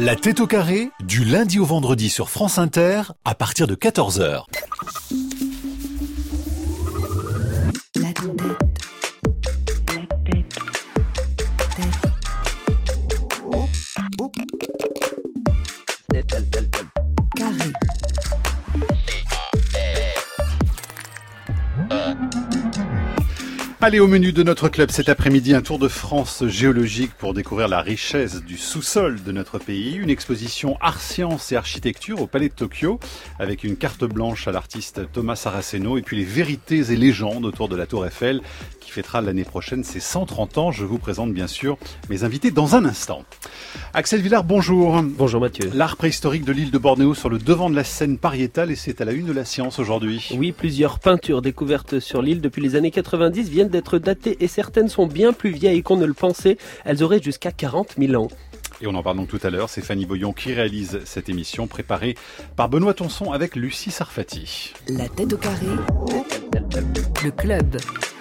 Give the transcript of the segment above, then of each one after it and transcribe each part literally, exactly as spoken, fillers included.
La tête au carré, du lundi au vendredi sur France Inter, à partir de quatorze heures. La tête. La tête. Tête. Oh. Oh. Tête, tête, tête, tête. Carré. Allez, au menu de notre club cet après-midi, un tour de France géologique pour découvrir la richesse du sous-sol de notre pays. Une exposition art, sciences et architecture au Palais de Tokyo avec une carte blanche à l'artiste Thomas Saraceno et puis les vérités et légendes autour de la Tour Eiffel qui fêtera l'année prochaine ses cent trente ans. Je vous présente bien sûr mes invités dans un instant. Axel Villard, bonjour. Bonjour Mathieu. L'art préhistorique de l'île de Bornéo sur le devant de la scène pariétale et c'est à la une de la science aujourd'hui. Oui, plusieurs peintures découvertes sur l'île depuis les années quatre-vingt-dix viennent d'être datées et certaines sont bien plus vieilles qu'on ne le pensait. Elles auraient jusqu'à quarante mille ans. Et on en parle donc tout à l'heure, c'est Fanny Boyon qui réalise cette émission préparée par Benoît Tonson avec Lucie Sarfati. La tête au carré, le club,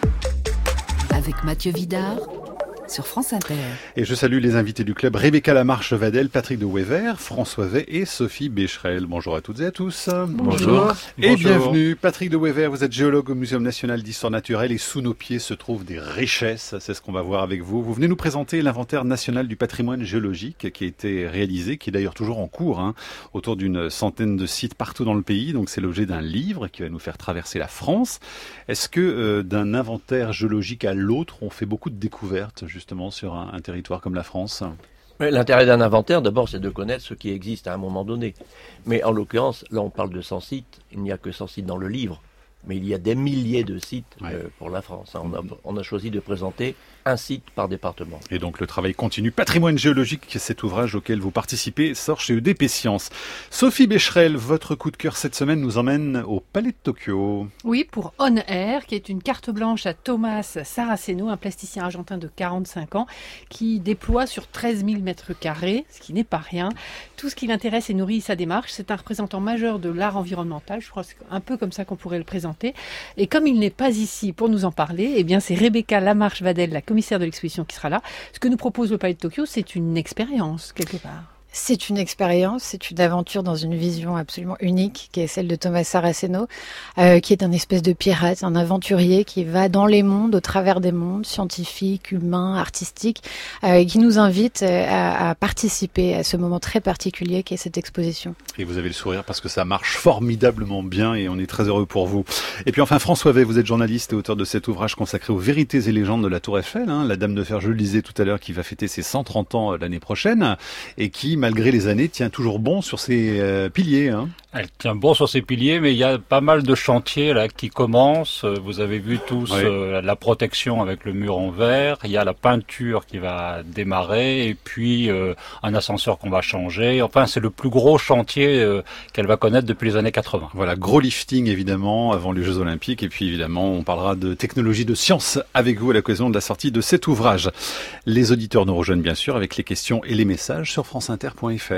avec Mathieu Vidard sur France Inter. Et je salue les invités du club, Rebecca Lamarche-Vadel, Patrick de Wever, François Vey et Sophie Becherel. Bonjour à toutes et à tous. Bonjour. Et Bonjour. bienvenue, Patrick de Wever, vous êtes géologue au Muséum national d'histoire naturelle et sous nos pieds se trouvent des richesses, c'est ce qu'on va voir avec vous. Vous venez nous présenter l'inventaire national du patrimoine géologique qui a été réalisé, qui est d'ailleurs toujours en cours, hein, autour d'une centaine de sites partout dans le pays. Donc c'est l'objet d'un livre qui va nous faire traverser la France. Est-ce que euh, d'un inventaire géologique à l'autre, on fait beaucoup de découvertes justement sur un, un territoire comme la France ? L'intérêt d'un inventaire, d'abord, c'est de connaître ce qui existe à un moment donné. Mais en l'occurrence, là, on parle de cent sites. Il n'y a que cent sites dans le livre. Mais il y a des milliers de sites ouais. euh, pour la France. On a, on a choisi de présenter un site par département. Et donc le travail continue. Patrimoine géologique, cet ouvrage auquel vous participez, sort chez E D P Sciences. Sophie Becherel, votre coup de cœur cette semaine nous emmène au Palais de Tokyo. Oui, pour On Air, qui est une carte blanche à Thomas Saraceno, un plasticien argentin de quarante-cinq ans, qui déploie sur treize mille mètres carrés, ce qui n'est pas rien. Tout ce qui l'intéresse et nourrit sa démarche. C'est un représentant majeur de l'art environnemental. Je crois que c'est un peu comme ça qu'on pourrait le présenter. Et comme il n'est pas ici pour nous en parler, eh bien c'est Rebecca Lamarche-Vadel, la commissaire de l'exposition, qui sera là. Ce que nous propose le Palais de Tokyo, c'est une expérience, quelque part. C'est une expérience, c'est une aventure dans une vision absolument unique, qui est celle de Thomas Saraceno, euh, qui est un espèce de pirate, un aventurier qui va dans les mondes, au travers des mondes, scientifiques, humains, artistiques, euh, et qui nous invite à, à participer à ce moment très particulier qu'est cette exposition. Et vous avez le sourire parce que ça marche formidablement bien et on est très heureux pour vous. Et puis enfin, François Vey, vous êtes journaliste et auteur de cet ouvrage consacré aux vérités et légendes de la Tour Eiffel, hein, la Dame de Fer, je le disais tout à l'heure, qui va fêter ses cent trente ans l'année prochaine et qui, malgré les années, tient toujours bon sur ses euh, piliers. Hein. Elle tient bon sur ses piliers, mais il y a pas mal de chantiers là qui commencent. Vous avez vu tous oui. euh, la protection avec le mur en verre. Il y a la peinture qui va démarrer et puis euh, un ascenseur qu'on va changer. Enfin, c'est le plus gros chantier euh, qu'elle va connaître depuis les années quatre-vingts. Voilà, gros lifting évidemment avant les Jeux Olympiques et puis évidemment on parlera de technologie de science avec vous à l'occasion de la sortie de cet ouvrage. Les auditeurs nous rejoignent bien sûr avec les questions et les messages sur franceinter point f r.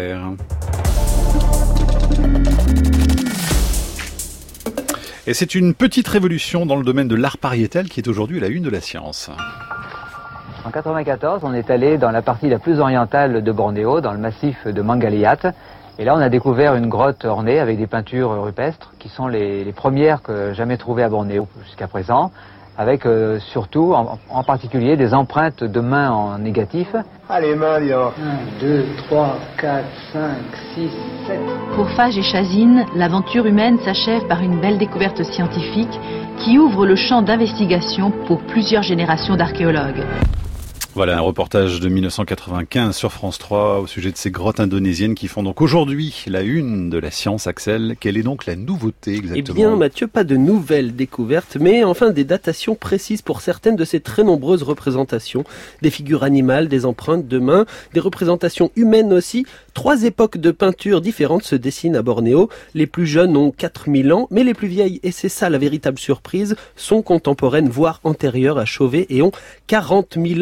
Et c'est une petite révolution dans le domaine de l'art pariétal qui est aujourd'hui à la une de la science. En quatre-vingt-quatorze, on est allé dans la partie la plus orientale de Bornéo, dans le massif de Mangaliyat. Et là, on a découvert une grotte ornée avec des peintures rupestres qui sont les, les premières que jamais trouvées à Bornéo jusqu'à présent, avec euh, surtout, en, en particulier, des empreintes de mains en négatif. Allez, mains, Léon. un, deux, trois, quatre, cinq, six, sept. Pour Fage et Chazine, l'aventure humaine s'achève par une belle découverte scientifique qui ouvre le champ d'investigation pour plusieurs générations d'archéologues. Voilà un reportage de mille neuf cent quatre-vingt-quinze sur France trois au sujet de ces grottes indonésiennes qui font donc aujourd'hui la une de la science. Axel, quelle est donc la nouveauté exactement ? Eh bien Mathieu, pas de nouvelles découvertes, mais enfin des datations précises pour certaines de ces très nombreuses représentations. Des figures animales, des empreintes de mains, des représentations humaines aussi. Trois époques de peinture différentes se dessinent à Bornéo. Les plus jeunes ont quatre mille ans, mais les plus vieilles, et c'est ça la véritable surprise, sont contemporaines, voire antérieures à Chauvet et ont quarante mille ans. Pour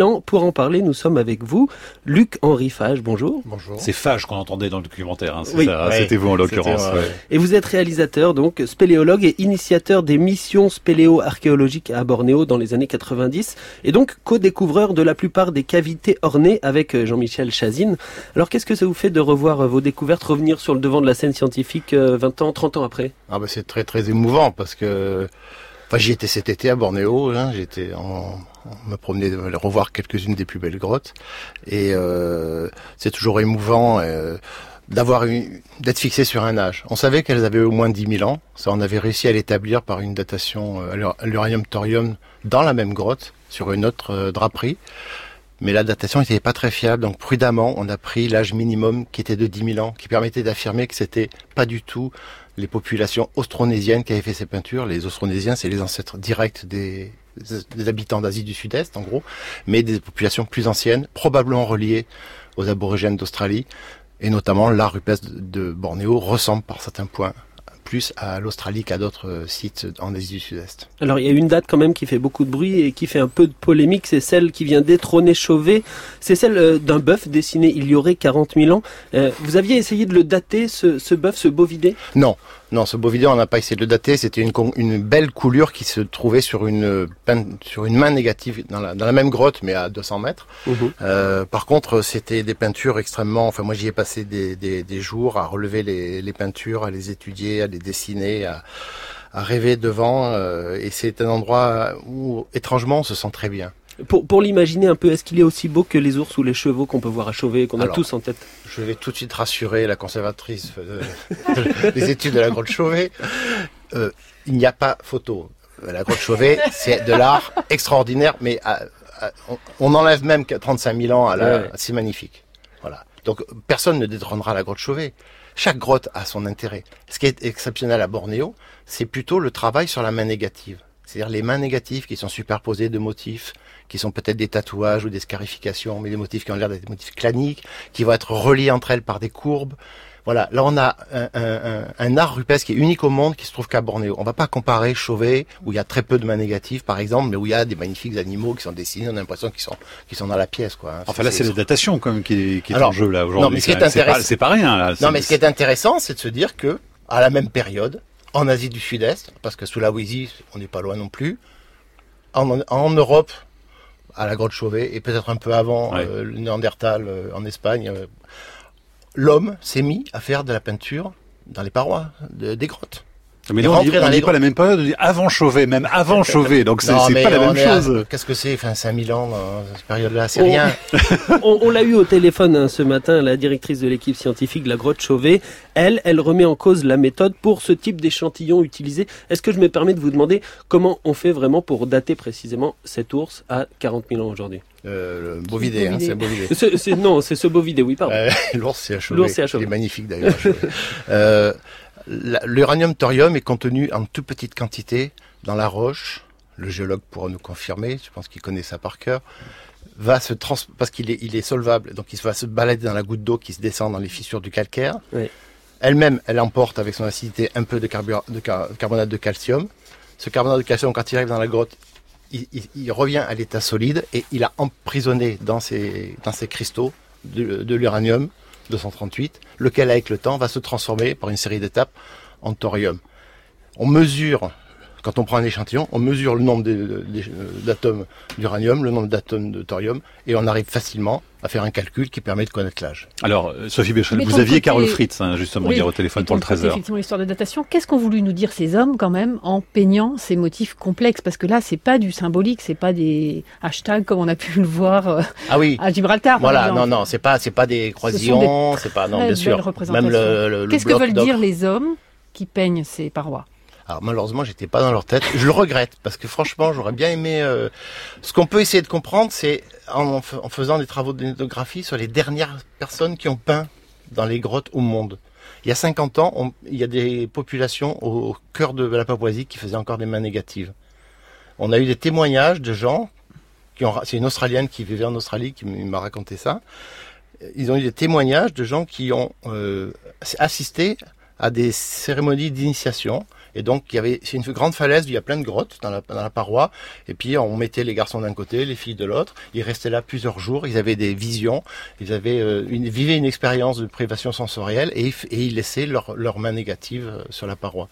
pour en parler, nous sommes avec vous, Luc-Henri Fage, bonjour. Bonjour. C'est Fage qu'on entendait dans le documentaire, hein, c'est Oui. ça, Oui. c'était vous en l'occurrence. C'était, ouais. ouais. Et vous êtes réalisateur, donc spéléologue et initiateur des missions spéléo-archéologiques à Bornéo dans les années quatre-vingt-dix, et donc co-découvreur de la plupart des cavités ornées avec Jean-Michel Chazine. Alors qu'est-ce que ça vous fait de revoir vos découvertes revenir sur le devant de la scène scientifique vingt ans, trente ans après? Ah bah c'est très très émouvant parce que enfin, j'y étais cet été à Bornéo, hein, j'étais en on me promenait de revoir quelques-unes des plus belles grottes et euh, c'est toujours émouvant euh, d'avoir une, d'être fixé sur un âge. On savait qu'elles avaient au moins dix mille ans, ça on avait réussi à l'établir par une datation à l'uranium-thorium dans la même grotte sur une autre euh, draperie. Mais la datation n'était pas très fiable, donc prudemment, on a pris l'âge minimum qui était de dix mille ans, qui permettait d'affirmer que c'était pas du tout les populations austronésiennes qui avaient fait ces peintures. Les austronésiens, c'est les ancêtres directs des, des habitants d'Asie du Sud-Est, en gros, mais des populations plus anciennes, probablement reliées aux aborigènes d'Australie, et notamment l'art rupestre de Bornéo ressemble par certains points plus à l'Australie qu'à d'autres sites en Asie du Sud-Est. Alors il y a une date quand même qui fait beaucoup de bruit et qui fait un peu de polémique, c'est celle qui vient détrôner Chauvet, c'est celle d'un bœuf dessiné il y aurait quarante mille ans. Euh, vous aviez essayé de le dater, ce, ce bœuf, ce bovidé? Non, non, ce bovidé on n'a pas essayé de le dater, c'était une, une belle coulure qui se trouvait sur une, sur une main négative dans la, dans la même grotte mais à deux cents mètres. Mmh. Euh, par contre c'était des peintures extrêmement, enfin moi j'y ai passé des, des, des jours à relever les, les peintures, à les étudier, à les dessiner, à, à rêver devant, euh, et c'est un endroit où étrangement on se sent très bien. Pour, pour l'imaginer un peu, est-ce qu'il est aussi beau que les ours ou les chevaux qu'on peut voir à Chauvet, qu'on Alors, a tous en tête? Je vais tout de suite rassurer la conservatrice euh, des études de la grotte Chauvet. Euh, il n'y a pas photo. La grotte Chauvet, c'est de l'art extraordinaire, mais à, à, on, on enlève même trente-cinq mille ans à l'heure. Ouais. C'est magnifique. Voilà. Donc personne ne détrônera la grotte Chauvet. Chaque grotte a son intérêt. Ce qui est exceptionnel à Bornéo, c'est plutôt le travail sur la main négative. C'est-à-dire les mains négatives qui sont superposées de motifs, qui sont peut-être des tatouages ou des scarifications, mais des motifs qui ont l'air d'être des motifs claniques, qui vont être reliés entre elles par des courbes. Voilà, là on a un, un, un art rupestre qui est unique au monde, qui se trouve qu'à Bornéo. On va pas comparer Chauvet, où il y a très peu de mains négatives par exemple, mais où il y a des magnifiques animaux qui sont dessinés, on a l'impression qu'ils sont, qu'ils sont dans la pièce, quoi. Hein. Enfin là c'est la datation quand même qui est, qui est Alors, en jeu là aujourd'hui. Non mais ce qui est intéressant, c'est pas, pas rien là. Non mais ce qui est intéressant, c'est de se dire que à la même période, en Asie du Sud-Est, parce que sous la Sulawesi, on n'est pas loin non plus, en, en Europe, à la grotte Chauvet, et peut-être un peu avant, ouais. euh, le Néandertal euh, en Espagne, euh, l'homme s'est mis à faire de la peinture dans les parois de, des grottes. Mais non, on dit, on dit pas la même période, on dit avant Chauvet, même avant Chauvet, donc c'est, c'est pas la même chose. À, qu'est-ce que c'est, enfin cinq mille ans dans cette période-là, c'est on, rien. on, on l'a eu au téléphone hein, ce matin, la directrice de l'équipe scientifique de la grotte Chauvet. Elle, elle remet en cause la méthode pour ce type d'échantillon utilisé. Est-ce que je me permets de vous demander comment on fait vraiment pour dater précisément cet ours à quarante mille ans aujourd'hui? Euh, le bovidé, hein, c'est un bovidé. C'est, c'est, non, c'est ce bovidé, oui, pardon. Euh, l'ours, c'est à Chauvet. L'ours, c'est à Chauvet. Il est magnifique d'ailleurs. euh, L'uranium-thorium est contenu en toute petite quantité dans la roche. Le géologue pourra nous confirmer, je pense qu'il connaît ça par cœur. Va se trans... Parce qu'il est, il est solvable, donc il va se balader dans la goutte d'eau qui se descend dans les fissures du calcaire. Oui. Elle-même, elle emporte avec son acidité un peu de, carbur... de car... carbonate de calcium. Ce carbonate de calcium, quand il arrive dans la grotte, il, il, il revient à l'état solide et il a emprisonné dans ses, dans ses cristaux de, de l'uranium deux cent trente-huit, lequel avec le temps va se transformer par une série d'étapes en thorium. On mesure, quand on prend un échantillon, on mesure le nombre d'atomes d'uranium, le nombre d'atomes de thorium, et on arrive facilement à faire un calcul qui permet de connaître l'âge. Alors, Sophie Béchel, vous aviez Carole Fritz, hein, justement, oui, hier au téléphone pour le treize heures. Effectivement, l'histoire de datation. Qu'est-ce qu'ont voulu nous dire ces hommes, quand même, en peignant ces motifs complexes? Parce que là, c'est pas du symbolique, c'est pas des hashtags comme on a pu le voir euh, ah oui. à Gibraltar. Voilà, non, non, c'est pas, c'est pas des croisillons, c'est pas, non, bien sûr. Même le, le, le Qu'est-ce que veulent d'ocre. dire les hommes qui peignent ces parois? Alors malheureusement, j'étais pas dans leur tête. Je le regrette parce que franchement, j'aurais bien aimé. Euh... Ce qu'on peut essayer de comprendre, c'est en, en faisant des travaux d'éthnographie sur les dernières personnes qui ont peint dans les grottes au monde. Il y a cinquante ans, on... il y a des populations au cœur de la Papouasie qui faisaient encore des mains négatives. On a eu des témoignages de gens qui ont. C'est une Australienne qui vivait en Australie qui m'a raconté ça. Ils ont eu des témoignages de gens qui ont euh, assisté à des cérémonies d'initiation Et donc, il y avait, c'est une grande falaise où il y a plein de grottes dans la, dans la paroi. Et puis, on mettait les garçons d'un côté, les filles de l'autre. Ils restaient là plusieurs jours. Ils avaient des visions. Ils avaient, euh, une, vivaient une expérience de privation sensorielle et, et ils laissaient leur, leur main négative euh, sur la paroi.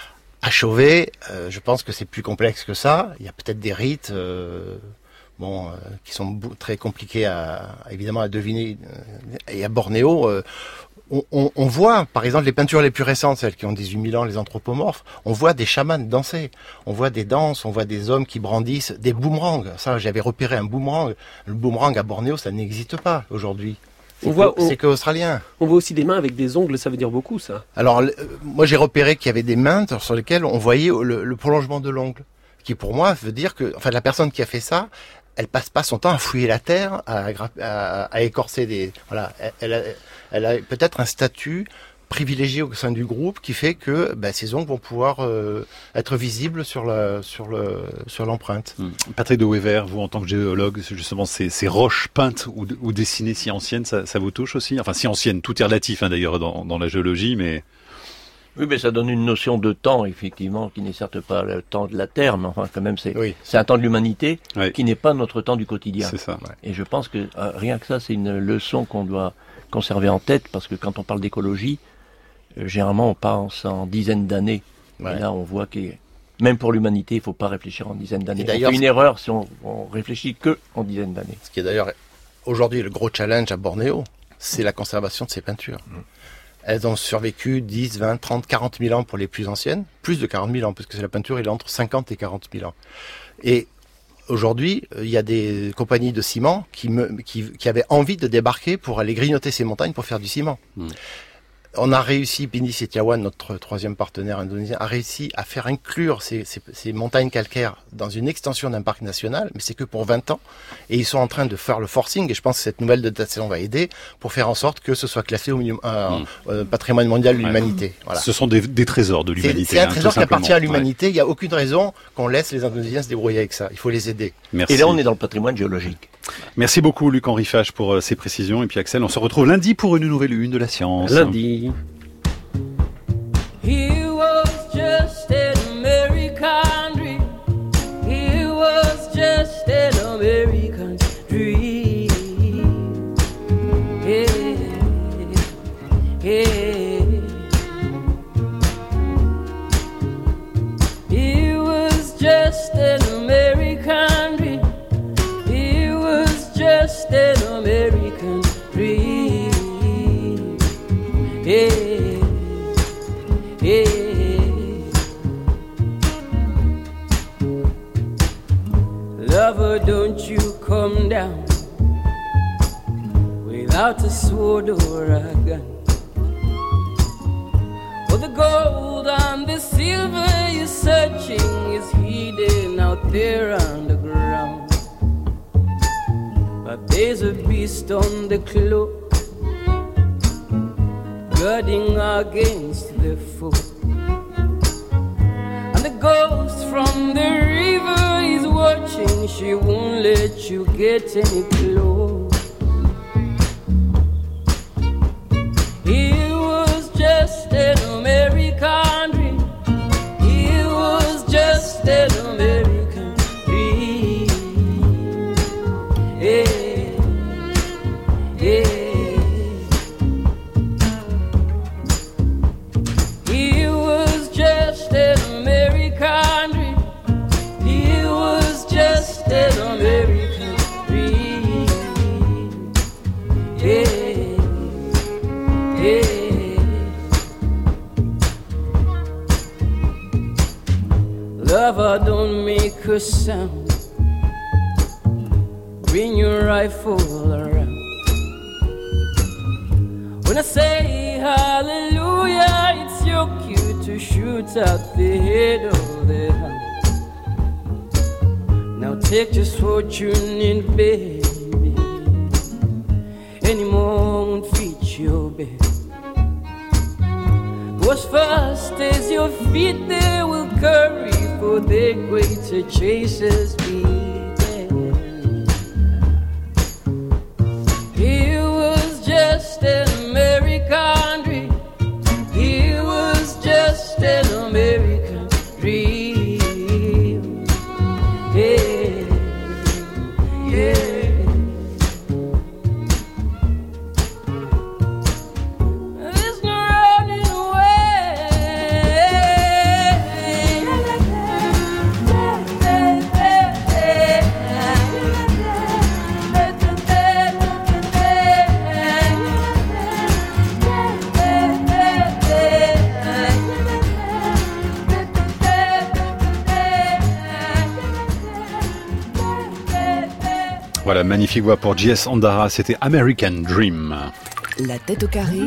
À Chauvet, euh, je pense que c'est plus complexe que ça. Il y a peut-être des rites, euh, bon, euh, qui sont bou- très compliqués à, évidemment, à deviner. Et à Bornéo, euh, on, on, on voit, par exemple, les peintures les plus récentes, celles qui ont dix-huit mille ans, les anthropomorphes, on voit des chamans danser, on voit des danses, on voit des hommes qui brandissent des boomerangs. Ça, j'avais repéré un boomerang. Le boomerang à Bornéo, ça n'existe pas aujourd'hui. C'est, On voit, que, c'est que australien. On voit aussi des mains avec des ongles, ça veut dire beaucoup, ça. Alors, euh, moi, j'ai repéré qu'il y avait des mains sur lesquelles on voyait le, le prolongement de l'ongle, qui pour moi veut dire que, enfin, la personne qui a fait ça, elle passe pas son temps à fouiller la terre, à, à, à écorcer des, voilà, elle, elle a, elle a peut-être un statut privilégié au sein du groupe qui fait que bah, ces ongles vont pouvoir euh, être visibles sur la sur le sur l'empreinte. Mmh. Patrick de Wever, vous en tant que géologue, justement ces, ces roches peintes ou, ou dessinées si anciennes, ça, ça vous touche aussi? Enfin si anciennes, tout est relatif hein, d'ailleurs dans, dans la géologie, mais oui, mais ça donne une notion de temps, effectivement, qui n'est certes pas le temps de la Terre, mais enfin, quand même, c'est, oui. c'est un temps de l'humanité oui. qui n'est pas notre temps du quotidien. C'est ça. Ouais. Et je pense que euh, rien que ça, c'est une leçon qu'on doit conserver en tête, parce que quand on parle d'écologie, euh, généralement, on pense en dizaines d'années. Ouais. Et là, on voit que même pour l'humanité, il ne faut pas réfléchir en dizaines d'années. On fait une erreur si on, on réfléchit que en dizaines d'années. Ce qui est d'ailleurs aujourd'hui le gros challenge à Bornéo, c'est la conservation de ces peintures. Mmh. Elles ont survécu dix, vingt, trente, quarante mille ans pour les plus anciennes, plus de quarante mille ans, parce que c'est la peinture, il est entre cinquante et quarante mille ans. Et aujourd'hui, il y a des compagnies de ciment qui, me, qui, qui avaient envie de débarquer pour aller grignoter ces montagnes pour faire du ciment. Mmh. On a réussi, Pindi Setiawan, notre troisième partenaire indonésien, a réussi à faire inclure ces, ces, ces montagnes calcaires dans une extension d'un parc national, mais c'est que pour vingt ans. Et ils sont en train de faire le forcing, et je pense que cette nouvelle datation va aider pour faire en sorte que ce soit classé au euh, mmh. euh, patrimoine mondial de l'humanité. Ouais. Voilà. Ce sont des, des trésors de l'humanité. C'est, c'est un hein, trésor qui appartient à l'humanité. Ouais. Il n'y a aucune raison qu'on laisse les Indonésiens se débrouiller avec ça. Il faut les aider. Merci. Et là, on est dans le patrimoine géologique. Merci beaucoup, Luc-Henri Fage, pour euh, ces précisions. Et puis, Axel, on se retrouve lundi pour une nouvelle une de la science. Lundi. He was just an American dream. He was just an American dream. Yeah, yeah. He was just an American dream. He was just an American dream. Yeah. Yeah. Lover, don't you come down without a sword or a gun. For the gold and the silver you're searching is hidden out there underground. But there's a beast on the cloak guarding against the foe. And the ghost from the river is watching. She won't let you get any close. He was just an American dream. He was just an American dream. Yeah, yeah. An American dream, yeah, yeah. Lover, don't make a sound. Bring your rifle around. When I say hallelujah, it's your cue to shoot at the head of the hound. Now take this fortune in, baby. Any moment fit your bed. Go as fast as your feet they will carry, for the greater chasers begin. He was just an American dream. He was just an American Euh, magnifique voix pour J S Andara, c'était American Dream. La tête au carré,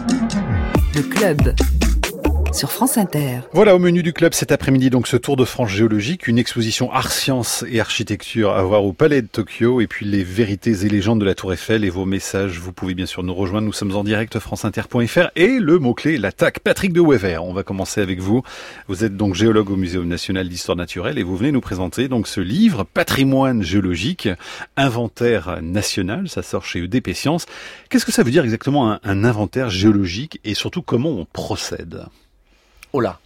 le club. Sur France Inter. Voilà au menu du club cet après-midi, donc ce tour de France géologique, une exposition art, sciences et architecture à voir au Palais de Tokyo, et puis les vérités et légendes de la Tour Eiffel et vos messages. Vous pouvez bien sûr nous rejoindre, nous sommes en direct franceinter point f r et le mot-clé, l'attaque. Patrick de Wever, on va commencer avec vous. Vous êtes donc géologue au Muséum national d'histoire naturelle et vous venez nous présenter donc ce livre, Patrimoine géologique, inventaire national, ça sort chez E D P Sciences. Qu'est-ce que ça veut dire exactement un, un inventaire géologique et surtout comment on procède ? Oh là.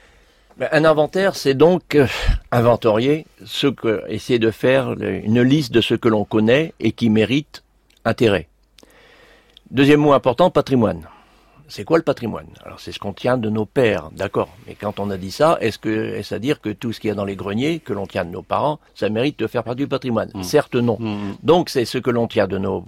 Un inventaire, c'est donc euh, inventorier, ce que, essayer de faire une liste de ce que l'on connaît et qui mérite intérêt. Deuxième mot important, patrimoine. C'est quoi le patrimoine? Alors c'est ce qu'on tient de nos pères, d'accord. Mais quand on a dit ça, est-ce que est-ce à dire que tout ce qu'il y a dans les greniers, que l'on tient de nos parents, ça mérite de faire partie du patrimoine? Mmh. Certes non. Mmh. Donc c'est ce que l'on tient de nos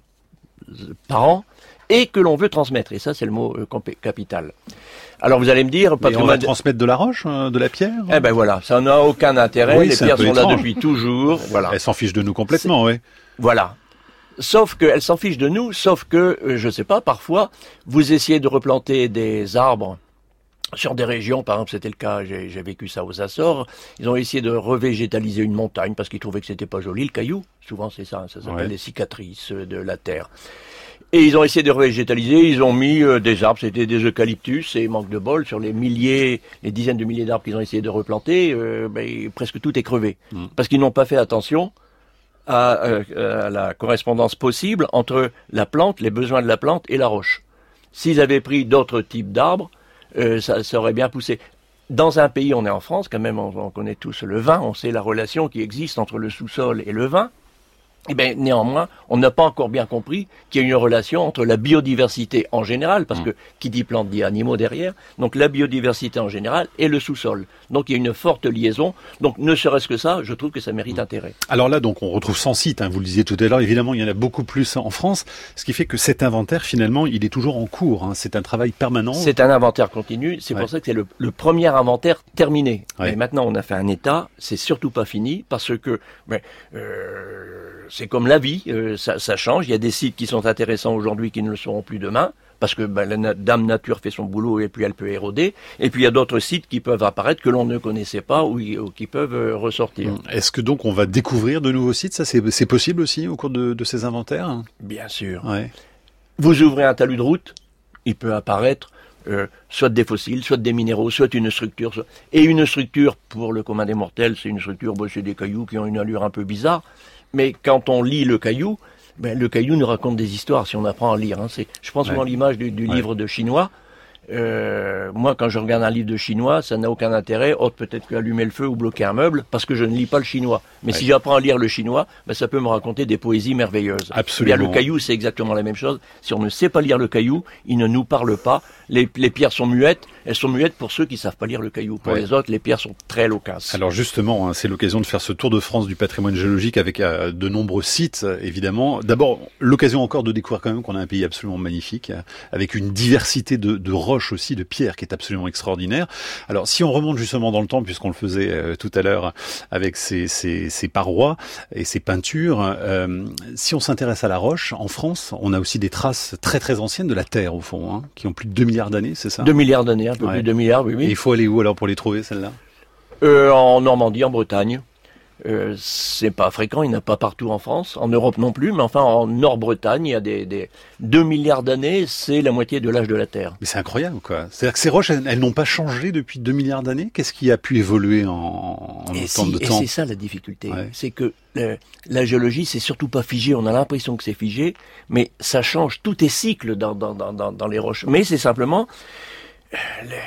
parents et que l'on veut transmettre. Et ça, c'est le mot euh, capital. Alors vous allez me dire... Mais on va transmettre de la roche, euh, de la pierre? Eh ben voilà, ça n'a aucun intérêt. Oui, les pierres sont étrange. Là depuis toujours. Voilà. Elles s'en fichent de nous complètement, oui. Voilà. Sauf qu'elles s'en fichent de nous, sauf que, euh, je sais pas, parfois, vous essayez de replanter des arbres sur des régions, par exemple, c'était le cas, j'ai, j'ai vécu ça aux Açores, ils ont essayé de revégétaliser une montagne parce qu'ils trouvaient que c'était pas joli, le caillou. Souvent c'est ça, ça s'appelle ouais. les cicatrices de la terre. Et ils ont essayé de revégétaliser, ils ont mis euh, des arbres, c'était des eucalyptus, et manque de bol, sur les milliers, les dizaines de milliers d'arbres qu'ils ont essayé de replanter, euh, ben, presque tout est crevé. Mmh. Parce qu'ils n'ont pas fait attention à, euh, à la correspondance possible entre la plante, les besoins de la plante et la roche. S'ils avaient pris d'autres types d'arbres, euh, ça, ça aurait bien poussé. Dans un pays, on est en France, quand même, on, on connaît tous le vin, on sait la relation qui existe entre le sous-sol et le vin. Eh bien, néanmoins, on n'a pas encore bien compris qu'il y a une relation entre la biodiversité en général, parce que qui dit plante dit animaux derrière, donc la biodiversité en général et le sous-sol. Donc il y a une forte liaison. Donc ne serait-ce que ça, je trouve que ça mérite intérêt. Alors là, donc on retrouve cent sites, hein, vous le disiez tout à l'heure, évidemment il y en a beaucoup plus en France, ce qui fait que cet inventaire, finalement, il est toujours en cours. Hein. C'est un travail permanent. C'est un inventaire continu, c'est ouais. pour ça que c'est le, le premier inventaire terminé. Ouais. Et maintenant on a fait un état, c'est surtout pas fini, parce que... Ben, euh, c'est comme la vie, euh, ça, ça change. Il y a des sites qui sont intéressants aujourd'hui qui ne le seront plus demain, parce que ben, la na- dame nature fait son boulot et puis elle peut éroder. Et puis il y a d'autres sites qui peuvent apparaître que l'on ne connaissait pas ou, ou qui peuvent euh, ressortir. Est-ce que donc on va découvrir de nouveaux sites? Ça, c'est, c'est possible aussi au cours de, de ces inventaires? Bien sûr. Ouais. Vous ouvrez un talus de route, il peut apparaître Euh, soit des fossiles, soit des minéraux, soit une structure. Soit... Et une structure, pour le commun des mortels, c'est une structure, bon, c'est des cailloux qui ont une allure un peu bizarre. Mais quand on lit le caillou, ben, le caillou nous raconte des histoires si on apprend à lire. Hein. C'est, je prends souvent ouais. l'image du, du ouais. livre de chinois. Euh, moi, quand je regarde un livre de chinois, ça n'a aucun intérêt, autre peut-être qu'allumer le feu ou bloquer un meuble, parce que je ne lis pas le chinois. Mais ouais. si j'apprends à lire le chinois, ben, ça peut me raconter des poésies merveilleuses. Absolument. Bien, le caillou, c'est exactement la même chose. Si on ne sait pas lire le caillou, il ne nous parle pas. Les, les pierres sont muettes. Elles sont muettes pour ceux qui savent pas lire le caillou. Pour ouais. les autres, les pierres sont très loquaces. Alors justement, hein, c'est l'occasion de faire ce tour de France du patrimoine géologique avec euh, de nombreux sites, évidemment. D'abord, l'occasion encore de découvrir quand même qu'on a un pays absolument magnifique, euh, avec une diversité de, de roches aussi, de pierres, qui est absolument extraordinaire. Alors, si on remonte justement dans le temps, puisqu'on le faisait euh, tout à l'heure avec ces, ces, ces parois et ces peintures, euh, si on s'intéresse à la roche, en France, on a aussi des traces très très anciennes de la Terre, au fond, hein, qui ont plus de deux milliards d'années, c'est ça? deux milliards d'années, un peu ouais. plus de deux milliards, oui, oui. Et il faut aller où alors pour les trouver, celles-là? euh, En Normandie, en Bretagne. Euh, c'est pas fréquent, il n'y en a pas partout en France, en Europe non plus, mais enfin en Nord-Bretagne, il y a des, des deux milliards d'années, c'est la moitié de l'âge de la Terre. Mais c'est incroyable, quoi. C'est-à-dire que ces roches, elles, elles n'ont pas changé depuis deux milliards d'années. Qu'est-ce qui a pu évoluer en, en et autant si, de et temps? C'est ça la difficulté, ouais. c'est que euh, la géologie, c'est surtout pas figé. On a l'impression que c'est figé, mais ça change. Tout est cycle dans, dans, dans, dans, dans les roches. Mais c'est simplement euh,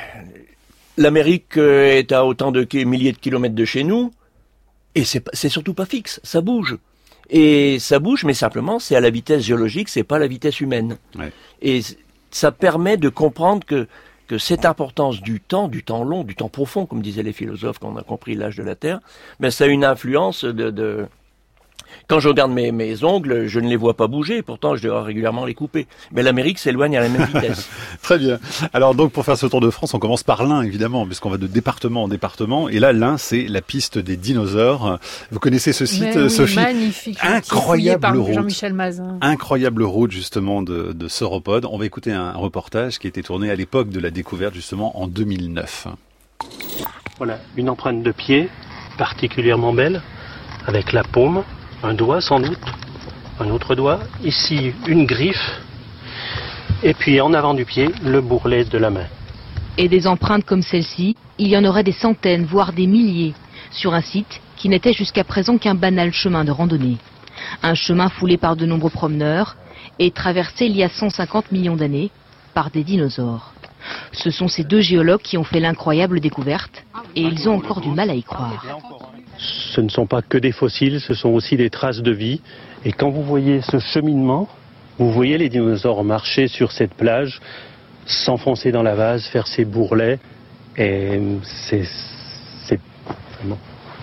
l'Amérique est à autant de milliers de kilomètres de chez nous. Et c'est, c'est surtout pas fixe, ça bouge. Et ça bouge, mais simplement, c'est à la vitesse géologique, c'est pas à la vitesse humaine. Ouais. Et ça permet de comprendre que, que cette importance du temps, du temps long, du temps profond, comme disaient les philosophes quand on a compris l'âge de la Terre, ben ça a une influence de, de, Quand je regarde mes, mes ongles, je ne les vois pas bouger, pourtant je dois régulièrement les couper. Mais l'Amérique s'éloigne à la même vitesse. Très bien. Alors donc pour faire ce tour de France, on commence par l'Ain évidemment, puisqu'on va de département en département. Et là, l'Ain, c'est la piste des dinosaures. Vous connaissez ce site, oui, Sophie? Magnifique. Incroyable par route. Jean-Michel Mazin. Incroyable route justement de, de sauropodes. On va écouter un reportage qui a été tourné à l'époque de la découverte justement en deux mille neuf. Voilà, une empreinte de pied particulièrement belle, avec la paume, un doigt sans doute, un autre doigt, ici une griffe, et puis en avant du pied, le bourrelet de la main. Et des empreintes comme celle-ci, il y en aurait des centaines, voire des milliers, sur un site qui n'était jusqu'à présent qu'un banal chemin de randonnée. Un chemin foulé par de nombreux promeneurs et traversé il y a cent cinquante millions d'années par des dinosaures. Ce sont ces deux géologues qui ont fait l'incroyable découverte et ils ont encore du mal à y croire. Ce ne sont pas que des fossiles, ce sont aussi des traces de vie. Et quand vous voyez ce cheminement, vous voyez les dinosaures marcher sur cette plage, s'enfoncer dans la vase, faire ses bourrelets. Et c'est... c'est vraiment...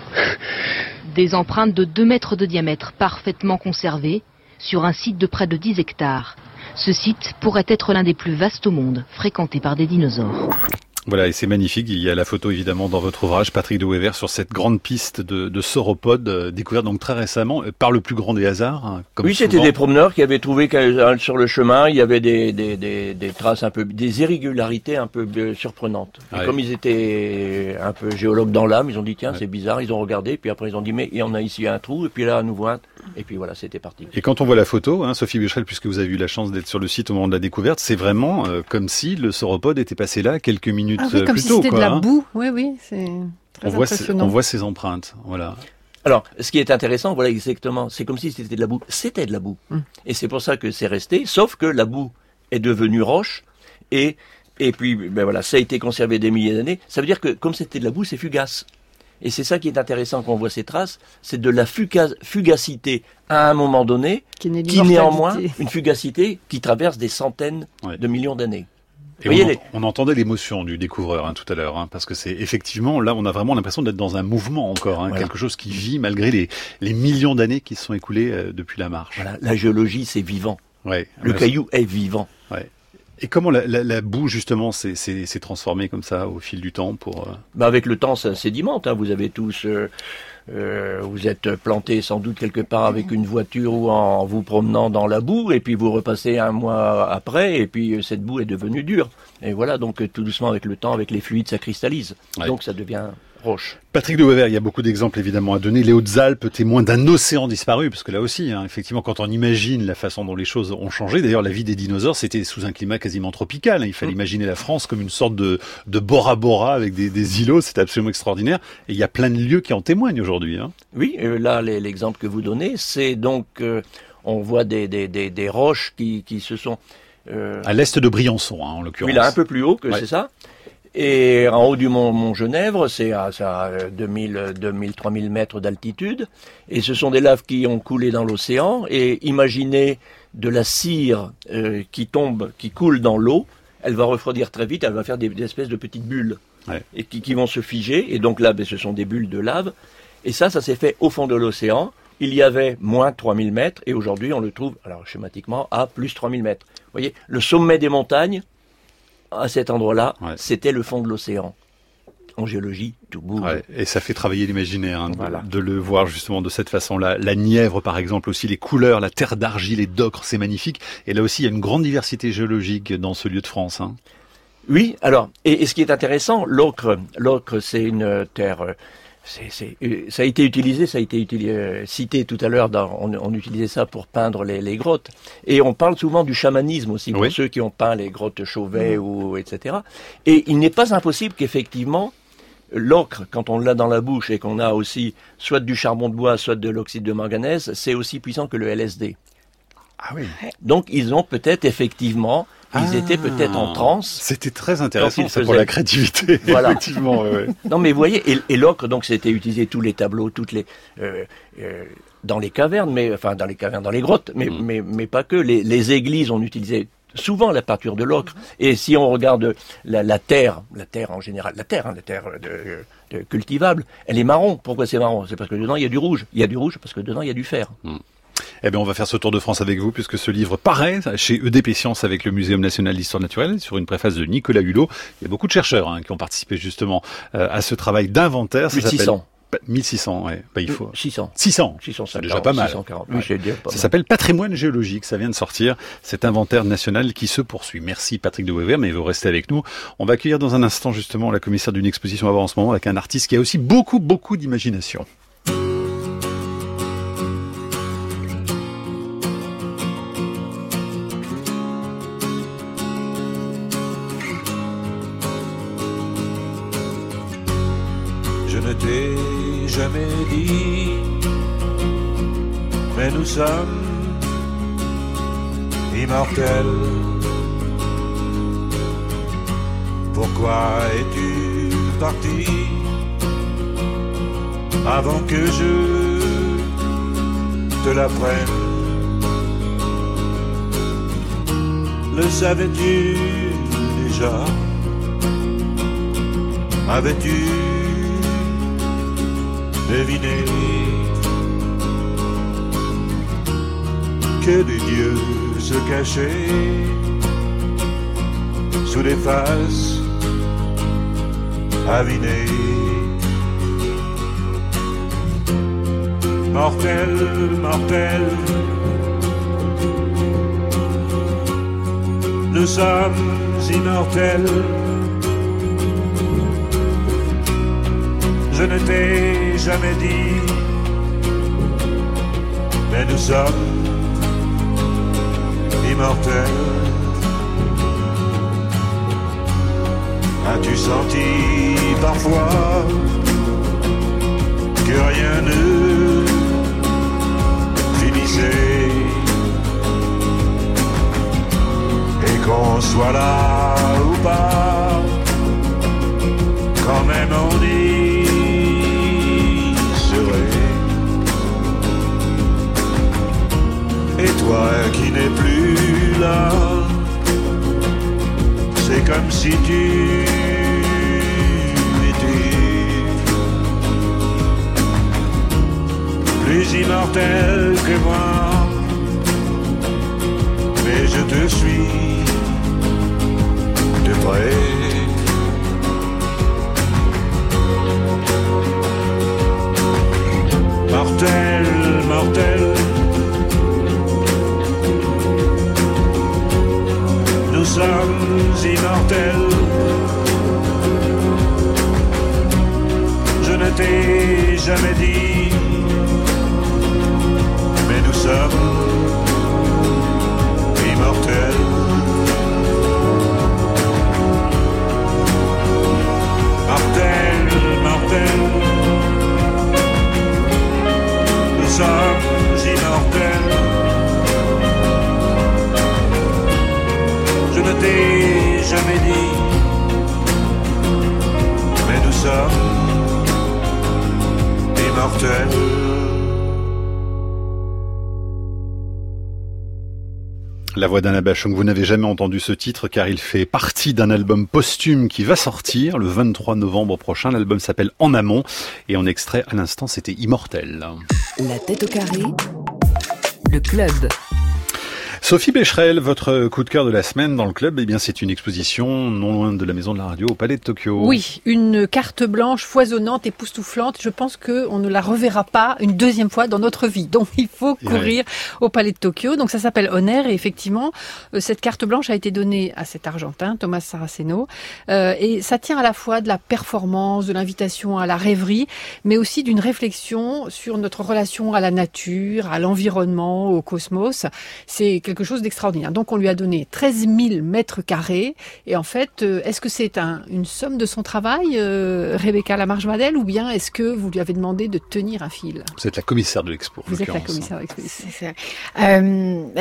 Des empreintes de deux mètres de diamètre parfaitement conservées sur un site de près de dix hectares. Ce site pourrait être l'un des plus vastes au monde, fréquenté par des dinosaures. Voilà, et c'est magnifique. Il y a la photo évidemment dans votre ouvrage, Patrick de Wever, sur cette grande piste de, de sauropodes euh, découverte donc très récemment euh, par le plus grand des hasards. Hein, comme oui, c'était souvent. des promeneurs qui avaient trouvé que sur le chemin il y avait des, des, des, des traces un peu, des irrégularités un peu surprenantes. Et Ouais. comme ils étaient un peu géologues dans l'âme, ils ont dit tiens Ouais. c'est bizarre, ils ont regardé, puis après ils ont dit mais il y en a ici un trou, et puis là à nouveau un, et puis voilà c'était parti. Et quand on voit la photo, hein, Sophie Becherel, puisque vous avez eu la chance d'être sur le site au moment de la découverte, c'est vraiment euh, comme si le sauropode était passé là quelques minutes Ah oui, euh, comme plus si tôt. c'était quoi, de la hein. boue. Oui, oui, c'est très On voit, ces, impressionnant. on voit ces empreintes. Voilà. Alors, ce qui est intéressant, voilà exactement, c'est comme si c'était de la boue. C'était de la boue. Mm. Et c'est pour ça que c'est resté, sauf que la boue est devenue roche, et, et puis, ben voilà, ça a été conservé des milliers d'années. Ça veut dire que, comme c'était de la boue, c'est fugace. Et c'est ça qui est intéressant quand on voit ces traces, c'est de la fuga- fugacité à un moment donné, Qui n'est qui néanmoins, une fugacité qui traverse des centaines Ouais. de millions d'années. Et Voyez on, les- on entendait l'émotion du découvreur hein, tout à l'heure, hein, parce que c'est effectivement, là on a vraiment l'impression d'être dans un mouvement encore, hein, Voilà. quelque chose qui vit malgré les, les millions d'années qui se sont écoulées euh, depuis la marche. Voilà, la géologie, c'est vivant. Ouais. Le Ouais, caillou est vivant. Ouais. Et comment la, la, la boue justement s'est, s'est, s'est transformée comme ça au fil du temps pour euh, Ben avec le temps, ça sédimente. Hein. Vous avez tous, euh, euh, vous êtes plantés sans doute quelque part avec une voiture ou en vous promenant dans la boue, et puis vous repassez un mois après, et puis euh, cette boue est devenue dure. Et voilà, donc euh, tout doucement avec le temps, avec les fluides, ça cristallise. Ouais. Donc ça devient roche. Patrick de Wever, il y a beaucoup d'exemples évidemment à donner. Les Hautes-Alpes, témoins d'un océan disparu, parce que là aussi, hein, effectivement, quand on imagine la façon dont les choses ont changé, d'ailleurs la vie des dinosaures, c'était sous un climat quasiment tropical. Hein. Il fallait Mmh. imaginer la France comme une sorte de, de Bora Bora avec des, des îlots, c'était absolument extraordinaire. Et il y a plein de lieux qui en témoignent aujourd'hui. Hein. Oui, euh, là les- l'exemple que vous donnez, c'est donc, euh, on voit des, des, des, des roches qui, qui se sont... euh, À l'est de Briançon, hein, en l'occurrence. Oui, là un peu plus haut que Ouais. c'est ça. Et en haut du mont, mont Genèvre, c'est à, ça a deux mille, deux mille, trois mille mètres d'altitude. Et ce sont des laves qui ont coulé dans l'océan. Et imaginez de la cire euh, qui tombe, qui coule dans l'eau. Elle va refroidir très vite, elle va faire des, des espèces de petites bulles. Ouais. Et qui, qui vont se figer. Et donc là, ben, ce sont des bulles de lave. Et ça, ça s'est fait au fond de l'océan. Il y avait moins trois mille mètres. Et aujourd'hui, on le trouve, alors schématiquement, à plus trois mille mètres. Vous voyez, le sommet des montagnes, à cet endroit-là, Ouais. c'était le fond de l'océan. En géologie, tout bouge. Ouais, et ça fait travailler l'imaginaire hein, de- Voilà. de, le voir justement de cette façon-là. La Nièvre, par exemple, aussi les couleurs, la terre d'argile et d'ocre, c'est magnifique. Et là aussi, il y a une grande diversité géologique dans ce lieu de France. Hein. Oui, alors, et, et ce qui est intéressant, l'ocre, l'ocre, c'est une terre. euh, C'est, c'est, euh, ça a été utilisé, ça a été utilisé, euh, cité tout à l'heure, dans, on, on utilisait ça pour peindre les, les grottes. Et on parle souvent du chamanisme aussi, pour Oui. ceux qui ont peint les grottes Chauvet, ou et cetera. Et il n'est pas impossible qu'effectivement, l'ocre, quand on l'a dans la bouche et qu'on a aussi soit du charbon de bois, soit de l'oxyde de manganèse, c'est aussi puissant que le L S D. Ah oui. Donc ils ont peut-être effectivement, ils Ah. étaient peut-être en transe. C'était très intéressant Quand il ça, pour faisait. la créativité. Voilà. Effectivement, ouais, ouais. Non mais vous voyez, et, et l'ocre, donc c'était utilisé tous les tableaux, toutes les euh, euh, dans les cavernes, mais enfin dans les cavernes, dans les grottes, mais Mm. mais mais pas que. Les, les églises, on utilisait souvent la peinture de l'ocre. Et si on regarde la, la terre, la terre en général, la terre, hein, la terre de, de cultivable, elle est marron. Pourquoi c'est marron? C'est parce que dedans il y a du rouge. Il y a du rouge parce que dedans il y a du fer. Mmh. Eh bien, on va faire ce tour de France avec vous, puisque ce livre paraît chez E D P Sciences avec le Muséum national d'histoire naturelle, sur une préface de Nicolas Hulot. Il y a beaucoup de chercheurs hein, qui ont participé justement euh, à ce travail d'inventaire. mille six cents. mille six cents, ouais. Bah, il faut. six cents. six cents. six cents, c'est déjà pas mal. six cent quarante. Ouais. Oui, c'est déjà pas ça mal. s'appelle Patrimoine géologique. Ça vient de sortir. Cet inventaire national qui se poursuit. Merci Patrick de Wever, mais vous restez avec nous. On va accueillir dans un instant justement la commissaire d'une exposition à voir en ce moment avec un artiste qui a aussi beaucoup, beaucoup d'imagination. Je ne t'ai jamais dit, mais nous sommes immortels. Pourquoi es-tu parti avant que je te l'apprenne? Le savais-tu déjà? Avais-tu deviné que des dieux se cachaient sous des faces avinées? Mortel, mortel, nous sommes immortels. Je ne t'ai jamais dit, mais nous sommes immortels. As-tu senti parfois que rien ne finissait et qu'on soit là ou pas, quand même on y et toi qui n'es plus là, c'est comme si tu étais plus immortel que moi, mais je te suis de près. Mortel, mortel, nous sommes immortels. Je ne t'ai jamais dit, mais nous sommes immortels. Mortel, mortel, nous sommes immortels. Je ne t'ai jamais dit, mais nous sommes immortels. La voix d'Anna Bachung, vous n'avez jamais entendu ce titre car il fait partie d'un album posthume qui va sortir le vingt-trois novembre prochain. L'album s'appelle En Amont et en extrait à l'instant c'était Immortel. La tête au carré, le club. Sophie Becherel, votre coup de cœur de la semaine dans le club, eh bien c'est une exposition non loin de la Maison de la Radio au Palais de Tokyo. Oui, une carte blanche foisonnante, époustouflante. Je pense qu'on ne la reverra pas une deuxième fois dans notre vie. Donc il faut courir ouais. au Palais de Tokyo. Donc ça s'appelle Honor et effectivement, cette carte blanche a été donnée à cet Argentin, Thomas Saraceno. Euh, et ça tient à la fois de la performance, de l'invitation à la rêverie, mais aussi d'une réflexion sur notre relation à la nature, à l'environnement, au cosmos. C'est quelque chose d'extraordinaire. Donc on lui a donné treize mille mètres carrés et en fait, euh, est-ce que c'est un, une somme de son travail, euh, Rebecca Lamarche-Madel, ou bien est-ce que vous lui avez demandé de tenir un fil? Vous êtes la commissaire de l'expo. Vous êtes la commissaire de l'expo. C'est ça. Euh, alors,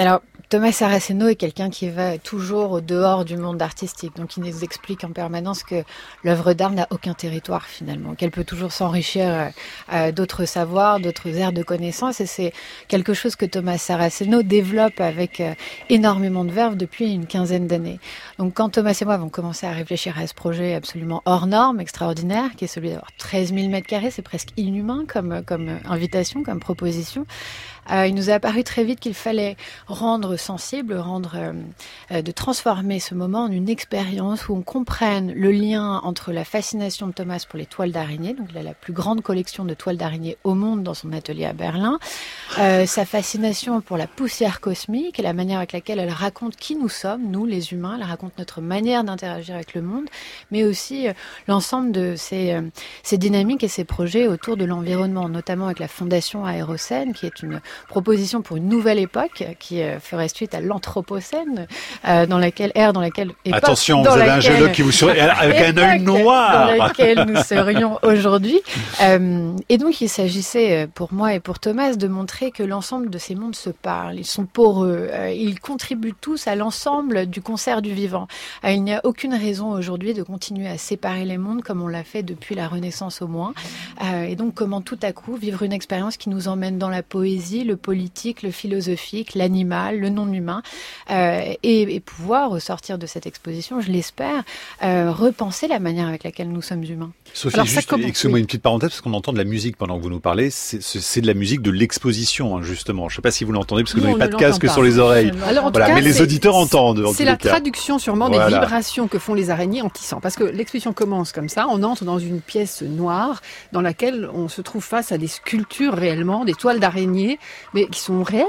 Thomas Saraceno est quelqu'un qui va toujours au dehors du monde artistique. Donc, il nous explique en permanence que l'œuvre d'art n'a aucun territoire, finalement, qu'elle peut toujours s'enrichir euh, d'autres savoirs, d'autres aires de connaissances. Et c'est quelque chose que Thomas Saraceno développe avec euh, énormément de verve depuis une quinzaine d'années. Donc, quand Thomas et moi avons commencé à réfléchir à ce projet absolument hors norme, extraordinaire, qui est celui d'avoir treize mille mètres carrés, c'est presque inhumain comme, comme invitation, comme proposition. Euh, il nous a apparu très vite qu'il fallait rendre sensible, rendre, euh, de transformer ce moment en une expérience où on comprenne le lien entre la fascination de Thomas pour les toiles d'araignée, donc il a la plus grande collection de toiles d'araignée au monde dans son atelier à Berlin, euh, sa fascination pour la poussière cosmique et la manière avec laquelle elle raconte qui nous sommes, nous les humains, elle raconte notre manière d'interagir avec le monde, mais aussi euh, l'ensemble de ces, euh, ces dynamiques et ces projets autour de l'environnement, notamment avec la Fondation Aérocène, qui est une proposition pour une nouvelle époque qui euh, ferait suite à l'Anthropocène, euh, dans laquelle ère dans laquelle époque, attention, dans vous avez laquelle, un géologue qui vous surveille avec un œil noir, dans laquelle nous serions aujourd'hui. Euh, et donc, il s'agissait pour moi et pour Thomas de montrer que l'ensemble de ces mondes se parlent, ils sont poreux, euh, ils contribuent tous à l'ensemble du concert du vivant. Euh, il n'y a aucune raison aujourd'hui de continuer à séparer les mondes comme on l'a fait depuis la Renaissance au moins. Euh, et donc, comment tout à coup vivre une expérience qui nous emmène dans la poésie, le politique, le philosophique, l'animal, le non-humain, euh, et, et pouvoir, au sortir de cette exposition, je l'espère, euh, repenser la manière avec laquelle nous sommes humains. Sophie, Alors, juste, commence, excusez-moi oui. une petite parenthèse, parce qu'on entend de la musique pendant que vous nous parlez, c'est, c'est de la musique de l'exposition, hein, justement. Je ne sais pas si vous l'entendez, parce que vous Nous, n'avez on pas ne de casque l'entend sur pas. les oreilles. Alors, en tout Voilà, cas, mais les c'est- auditeurs entendent. en C'est tous la les cas. traduction sûrement Voilà. des vibrations que font les araignées en tissant. Parce que l'exposition commence comme ça, on entre dans une pièce noire dans laquelle on se trouve face à des sculptures réellement, des toiles d'araignées, mais qui sont réelles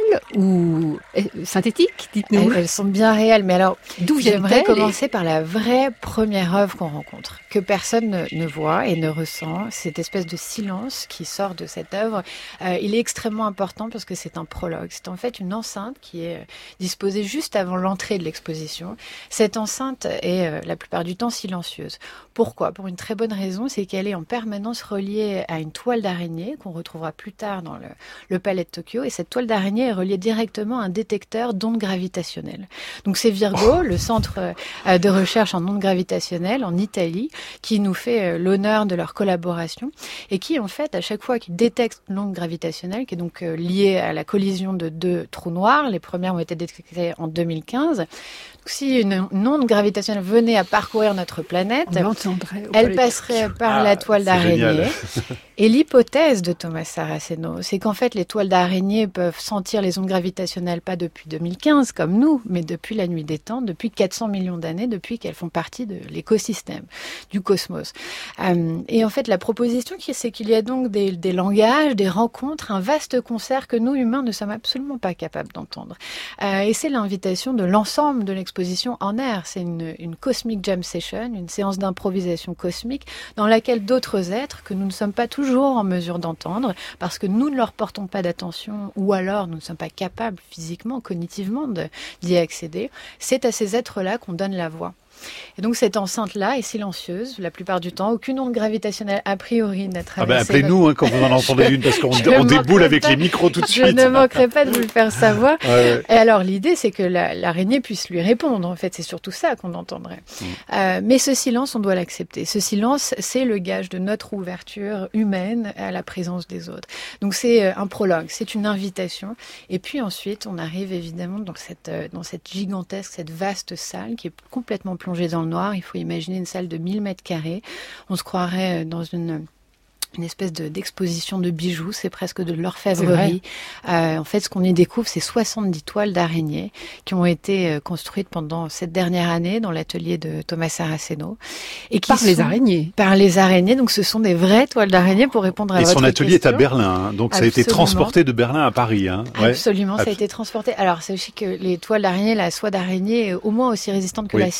ou euh, synthétiques, dites-nous. Elles, elles sont bien réelles, mais alors D'où j'aimerais viennent-elles commencer par la vraie première œuvre qu'on rencontre, que personne ne, ne voit et ne ressent, cette espèce de silence qui sort de cette œuvre. Euh, il est extrêmement important parce que c'est un prologue. C'est en fait une enceinte qui est euh, disposée juste avant l'entrée de l'exposition. Cette enceinte est euh, la plupart du temps silencieuse. Pourquoi ? Pour une très bonne raison, c'est qu'elle est en permanence reliée à une toile d'araignée qu'on retrouvera plus tard dans le, le palais de Tokyo. Et cette toile d'araignée est reliée directement à un détecteur d'ondes gravitationnelles. Donc c'est Virgo, le centre euh, de recherche en ondes gravitationnelles en Italie, qui nous fait euh, l'honneur de leur collaboration et qui, en fait, à chaque fois qu'il détecte l'onde gravitationnelle, qui est donc euh, liée à la collision de deux trous noirs, les premières ont été détectées en deux mille quinze. Donc, si une, une onde gravitationnelle venait à parcourir notre planète, On l'entendrait au elle palais de passerait Tokyo. par Ah, la toile c'est d'araignée. génial. Et l'hypothèse de Thomas Saraceno, c'est qu'en fait, les toiles d'araignée peuvent sentir les ondes gravitationnelles pas depuis deux mille quinze comme nous, mais depuis la nuit des temps, depuis quatre cents millions d'années, depuis qu'elles font partie de l'écosystème, du cosmos. Euh, et en fait, la proposition, qui- c'est qu'il y a donc des, des langages, des rencontres, un vaste concert que nous, humains, ne sommes absolument pas capables d'entendre. Euh, et c'est l'invitation de l'ensemble de l'exposition en air. C'est une, une cosmic jam session, une séance d'improvisation cosmique dans laquelle d'autres êtres que nous ne sommes pas toujours en mesure d'entendre parce que nous ne leur portons pas d'attention ou alors nous ne sommes pas capables physiquement, cognitivement de- d'y accéder. C'est à ces êtres-là qu'on donne la voix. Et donc cette enceinte-là est silencieuse la plupart du temps. Aucune onde gravitationnelle a priori n'a Ah traversé. ben appelez-nous hein, quand vous en entendez une, parce qu'on Je on ne déboule manquerai avec pas- les micros tout de Je suite. ne manquerai pas de vous le faire savoir. Ouais, ouais. Et alors l'idée, c'est que la- l'araignée puisse lui répondre. En fait, c'est surtout ça qu'on entendrait. Mm. Euh, mais ce silence, on doit l'accepter. Ce silence, c'est le gage de notre ouverture humaine à la présence des autres. Donc c'est euh, un prologue, c'est une invitation. Et puis ensuite, on arrive évidemment dans cette, euh, dans cette gigantesque, cette vaste salle qui est complètement plongée dans le noir. Il faut imaginer une salle de mille mètres carrés. On se croirait euh, dans une une espèce de- d'exposition de bijoux, c'est presque de l'orfèvrerie. Euh, en fait, ce qu'on y découvre, c'est soixante-dix toiles d'araignées qui ont été euh, construites pendant cette dernière année dans l'atelier de Thomas Saraceno. Et qui Par les sont- araignées. Par les araignées, donc ce sont des vraies toiles d'araignées pour répondre à Et votre son atelier est à question. Berlin, hein, donc ça a été Absolument. transporté de Berlin à Paris. Hein. Ouais. Absolument, ça a Abs- été transporté. Alors, sachez que les toiles d'araignée, la soie d'araignée est au moins aussi résistante que Oui. l'acier.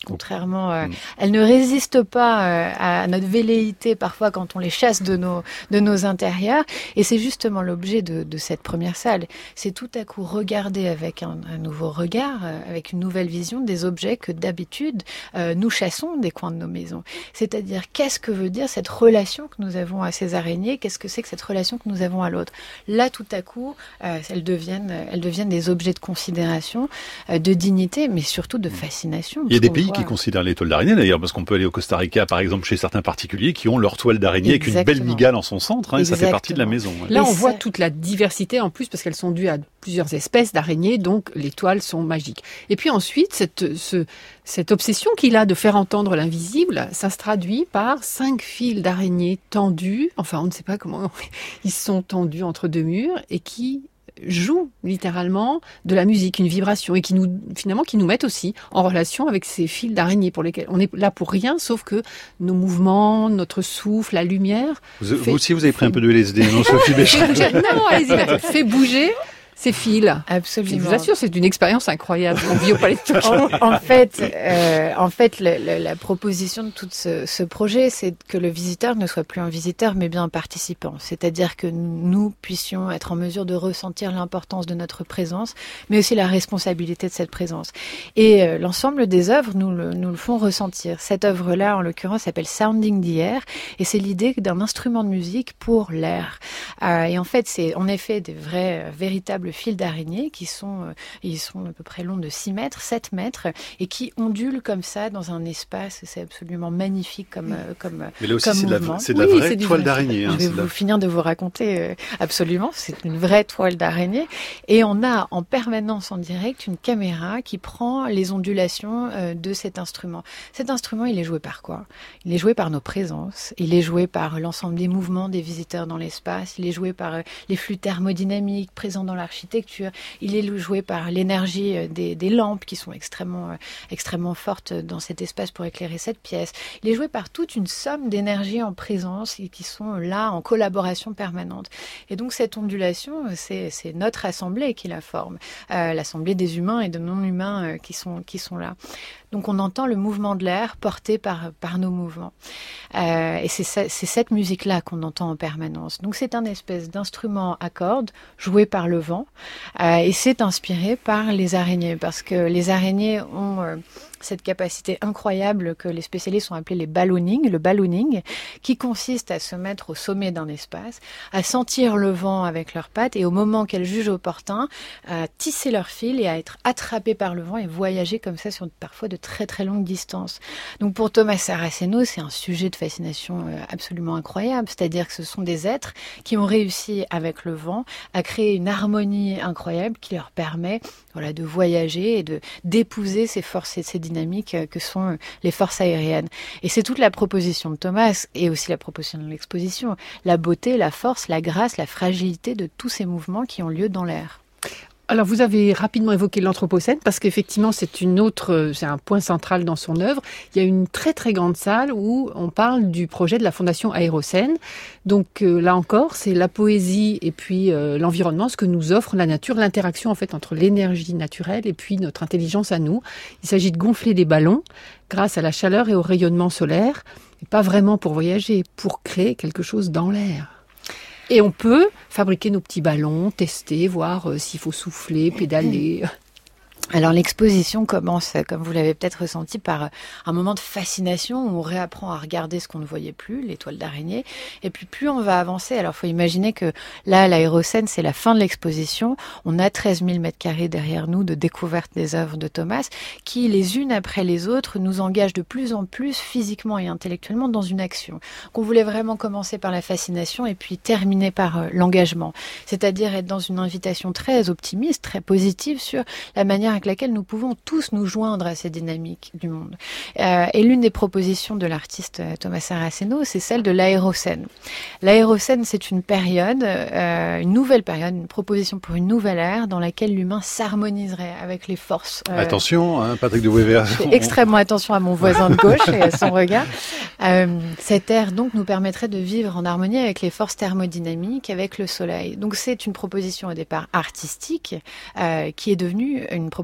Contrairement, euh, mmh. elles ne résistent pas euh, à notre velléité parfois quand on les chasse de nos de nos intérieurs. Et c'est justement l'objet de, de cette première salle. C'est tout à coup regarder avec un, un nouveau regard, euh, avec une nouvelle vision des objets que d'habitude euh, nous chassons des coins de nos maisons. C'est-à-dire qu'est-ce que veut dire cette relation que nous avons à ces araignées, qu'est-ce que c'est que cette relation que nous avons à l'autre. Là, tout à coup, euh, elles deviennent, elles deviennent des objets de considération, euh, de dignité, mais surtout de fascination. Il y a des pays voit... qui considèrent les toiles d'araignée d'ailleurs, parce qu'on peut aller au Costa Rica, par exemple, chez certains particuliers qui ont leur toile d'araignée avec une belle mygale en son centre, hein, et ça fait partie de la maison. Ouais. Là, on voit toute la diversité en plus, parce qu'elles sont dues à plusieurs espèces d'araignées, donc les toiles sont magiques. Et puis ensuite, cette, ce, cette obsession qu'il a de faire entendre l'invisible, ça se traduit par cinq fils d'araignées tendus, enfin on ne sait pas comment ils sont tendus entre deux murs, et qui jouent littéralement de la musique, une vibration, et qui nous, finalement, qui nous mettent aussi en relation avec ces fils d'araignées pour lesquels on est là pour rien, sauf que nos mouvements, notre souffle, la lumière. Vous, fait, vous aussi, vous avez pris un peu de L S D, non, Sophie Béchet? Non, allez-y, fait bouger ces fils. Absolument. Je vous assure, c'est une expérience incroyable. On vit au Palais de Tokyo. En, en fait, euh, en fait, le, le, la proposition de tout ce, ce projet, c'est que le visiteur ne soit plus un visiteur, mais bien un participant. C'est-à-dire que nous puissions être en mesure de ressentir l'importance de notre présence, mais aussi la responsabilité de cette présence. Et euh, l'ensemble des œuvres nous le, nous le font ressentir. Cette œuvre-là, en l'occurrence, s'appelle Sounding the Air, et c'est l'idée d'un instrument de musique pour l'air. Euh, et en fait, c'est en effet des vrais, euh, véritables fils d'araignée qui sont, euh, ils sont à peu près longs de six mètres, sept mètres, et qui ondulent comme ça dans un espace. C'est absolument magnifique comme, euh, comme Mais là aussi, comme c'est de la, mouvement. c'est de la Oui, vraie c'est toile vrai. d'araignée. Hein, Je vais vous la... finir de vous raconter euh, absolument. C'est une vraie toile d'araignée. Et on a en permanence en direct une caméra qui prend les ondulations euh, de cet instrument. Cet instrument, il est joué par quoi? Il est joué par nos présences. Il est joué par l'ensemble des mouvements des visiteurs dans l'espace. Il est joué par euh, les flux thermodynamiques présents dans l'architecture. Il est joué par l'énergie des, des lampes qui sont extrêmement, euh, extrêmement fortes dans cet espace pour éclairer cette pièce. Il est joué par toute une somme d'énergie en présence et qui sont là en collaboration permanente. Et donc cette ondulation, c'est, c'est notre assemblée qui la forme, euh, l'assemblée des humains et de non-humains euh, qui sont, qui sont là. Donc on entend le mouvement de l'air porté par, par nos mouvements. Euh, et c'est, c'est cette musique-là qu'on entend en permanence. Donc c'est un espèce d'instrument à cordes joué par le vent. Euh, et c'est inspiré par les araignées, parce que les araignées ont euh, cette capacité incroyable que les spécialistes ont appelée les ballooning, le ballooning, qui consiste à se mettre au sommet d'un espace, à sentir le vent avec leurs pattes et au moment qu'elles jugent opportun, à tisser leur fil et à être attrapées par le vent et voyager comme ça sur parfois de très très longues distances. Donc pour Thomas Saraceno, c'est un sujet de fascination absolument incroyable, c'est-à-dire que ce sont des êtres qui ont réussi avec le vent à créer une harmonie incroyable qui leur permet voilà, de voyager et de d'épouser ces forces et ces dynamiques que sont les forces aériennes. Et c'est toute la proposition de Thomas et aussi la proposition de l'exposition, la beauté, la force, la grâce, la fragilité de tous ces mouvements qui ont lieu dans l'air. Alors, vous avez rapidement évoqué l'Anthropocène parce qu'effectivement, c'est une autre, c'est un point central dans son œuvre. Il y a une très très grande salle où on parle du projet de la Fondation Aérocène. Donc euh, là encore, c'est la poésie et puis euh, l'environnement, ce que nous offre la nature, l'interaction en fait entre l'énergie naturelle et puis notre intelligence à nous. Il s'agit de gonfler des ballons grâce à la chaleur et au rayonnement solaire, et pas vraiment pour voyager, pour créer quelque chose dans l'air. Et on peut fabriquer nos petits ballons, tester, voir euh, s'il faut souffler, pédaler. Alors l'exposition commence, comme vous l'avez peut-être ressenti, par un moment de fascination où on réapprend à regarder ce qu'on ne voyait plus, les toiles d'araignée. Et puis plus on va avancer, alors il faut imaginer que là, l'Aérocène, c'est la fin de l'exposition. On a treize mille mètres carrés derrière nous de découverte des œuvres de Thomas qui, les unes après les autres, nous engagent de plus en plus physiquement et intellectuellement dans une action. Qu'on voulait vraiment commencer par la fascination et puis terminer par euh, l'engagement. C'est-à-dire être dans une invitation très optimiste, très positive sur la manière avec laquelle nous pouvons tous nous joindre à ces dynamiques du monde. Euh, et l'une des propositions de l'artiste Thomas Saraceno, c'est celle de l'Aérocène. L'Aérocène, c'est une période, euh, une nouvelle période, une proposition pour une nouvelle ère dans laquelle l'humain s'harmoniserait avec les forces. Euh, attention, hein, Patrick de Wever. Je fais extrêmement attention à mon voisin de gauche et à son regard. Euh, cette ère, donc, nous permettrait de vivre en harmonie avec les forces thermodynamiques, avec le soleil. Donc, c'est une proposition au départ artistique, euh, qui est devenue une proposition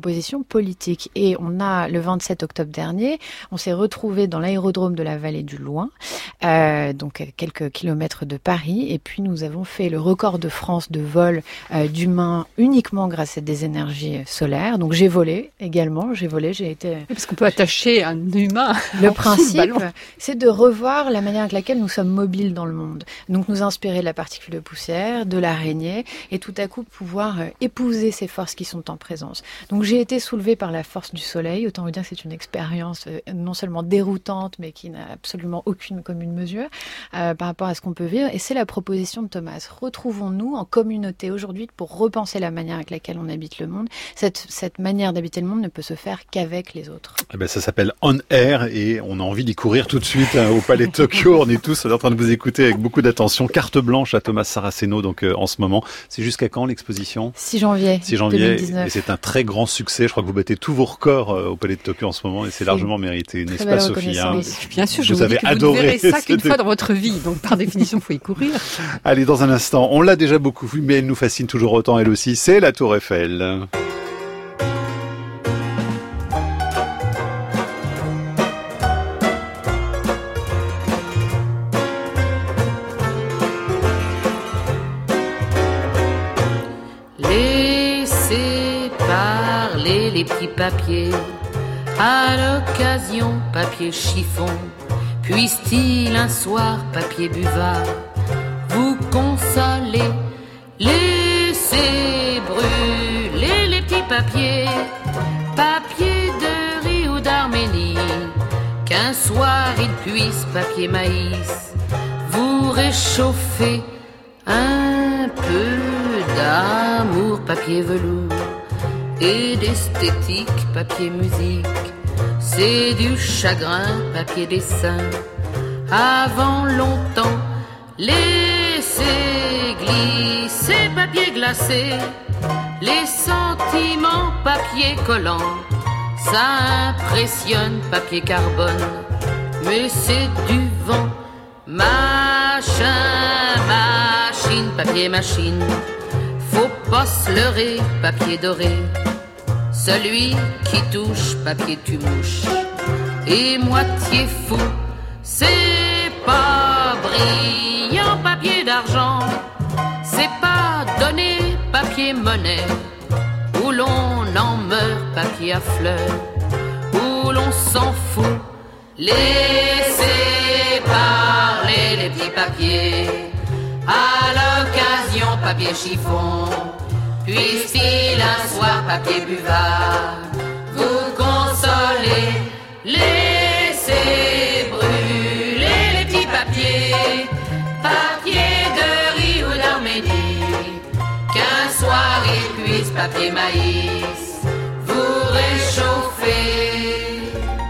proposition politique. Et on a, le vingt-sept octobre dernier, on s'est retrouvés dans l'aérodrome de la vallée du Loing, euh, donc à quelques kilomètres de Paris, et puis nous avons fait le record de France de vol euh, d'humains uniquement grâce à des énergies solaires. Donc j'ai volé également, j'ai volé, j'ai été... Oui, parce qu'on peut attacher un humain. Le principe, c'est de revoir la manière avec laquelle nous sommes mobiles dans le monde. Donc nous inspirer de la particule de poussière, de l'araignée, et tout à coup pouvoir euh, épouser ces forces qui sont en présence. Donc j'ai été soulevée par la force du soleil, autant vous dire que c'est une expérience euh, non seulement déroutante, mais qui n'a absolument aucune commune mesure euh, par rapport à ce qu'on peut vivre. Et c'est la proposition de Thomas. Retrouvons-nous en communauté aujourd'hui pour repenser la manière avec laquelle on habite le monde. Cette, cette manière d'habiter le monde ne peut se faire qu'avec les autres. Eh ben, ça s'appelle On Air et on a envie d'y courir tout de suite hein, au Palais de Tokyo. On est tous en train de vous écouter avec beaucoup d'attention. Carte blanche à Thomas Saraceno donc euh, en ce moment. C'est jusqu'à quand l'exposition ? six janvier six janvier deux mille dix-neuf. Et c'est un très grand succès. Je crois que vous battez tous vos records euh, au Palais de Tokyo en ce moment et c'est largement mérité, n'est-ce pas Sophie hein ? Bien sûr, je vous, vous avez dis que adoré. Vous ne verrez ça qu'une fois dans votre vie, donc par définition, il faut y courir. Allez, dans un instant, on l'a déjà beaucoup vu, mais elle nous fascine toujours autant elle aussi, c'est la Tour Eiffel. Laissez parler les petits papiers, à l'occasion papier chiffon, puisse-t-il un soir papier buvard vous consoler. Laissez brûler les petits papiers, papier de riz ou d'Arménie, qu'un soir il puisse, papier maïs, vous réchauffer un peu d'amour, papier velours, et d'esthétique, papier musique, c'est du chagrin, papier dessin. Avant longtemps, laissez glisser, papier glacé, les sentiments, papier collant, ça impressionne, papier carbone, mais c'est du vent, machin, machine, papier machine, faut pas se leurrer, papier doré, celui qui touche, papier tu mouches, et moitié fou, c'est pas brillant, papier d'argent, c'est pas donné, papier monnaie, où l'on en meurt, papier à fleurs, où l'on s'en fout, laissez parler les petits papiers, à l'occasion papier chiffon, puisse-t-il un soir papier buvard vous consoler, laissez brûler les petits papiers, papier de riz ou d'Arménie, qu'un soir il puisse, papier maïs, vous réchauffer.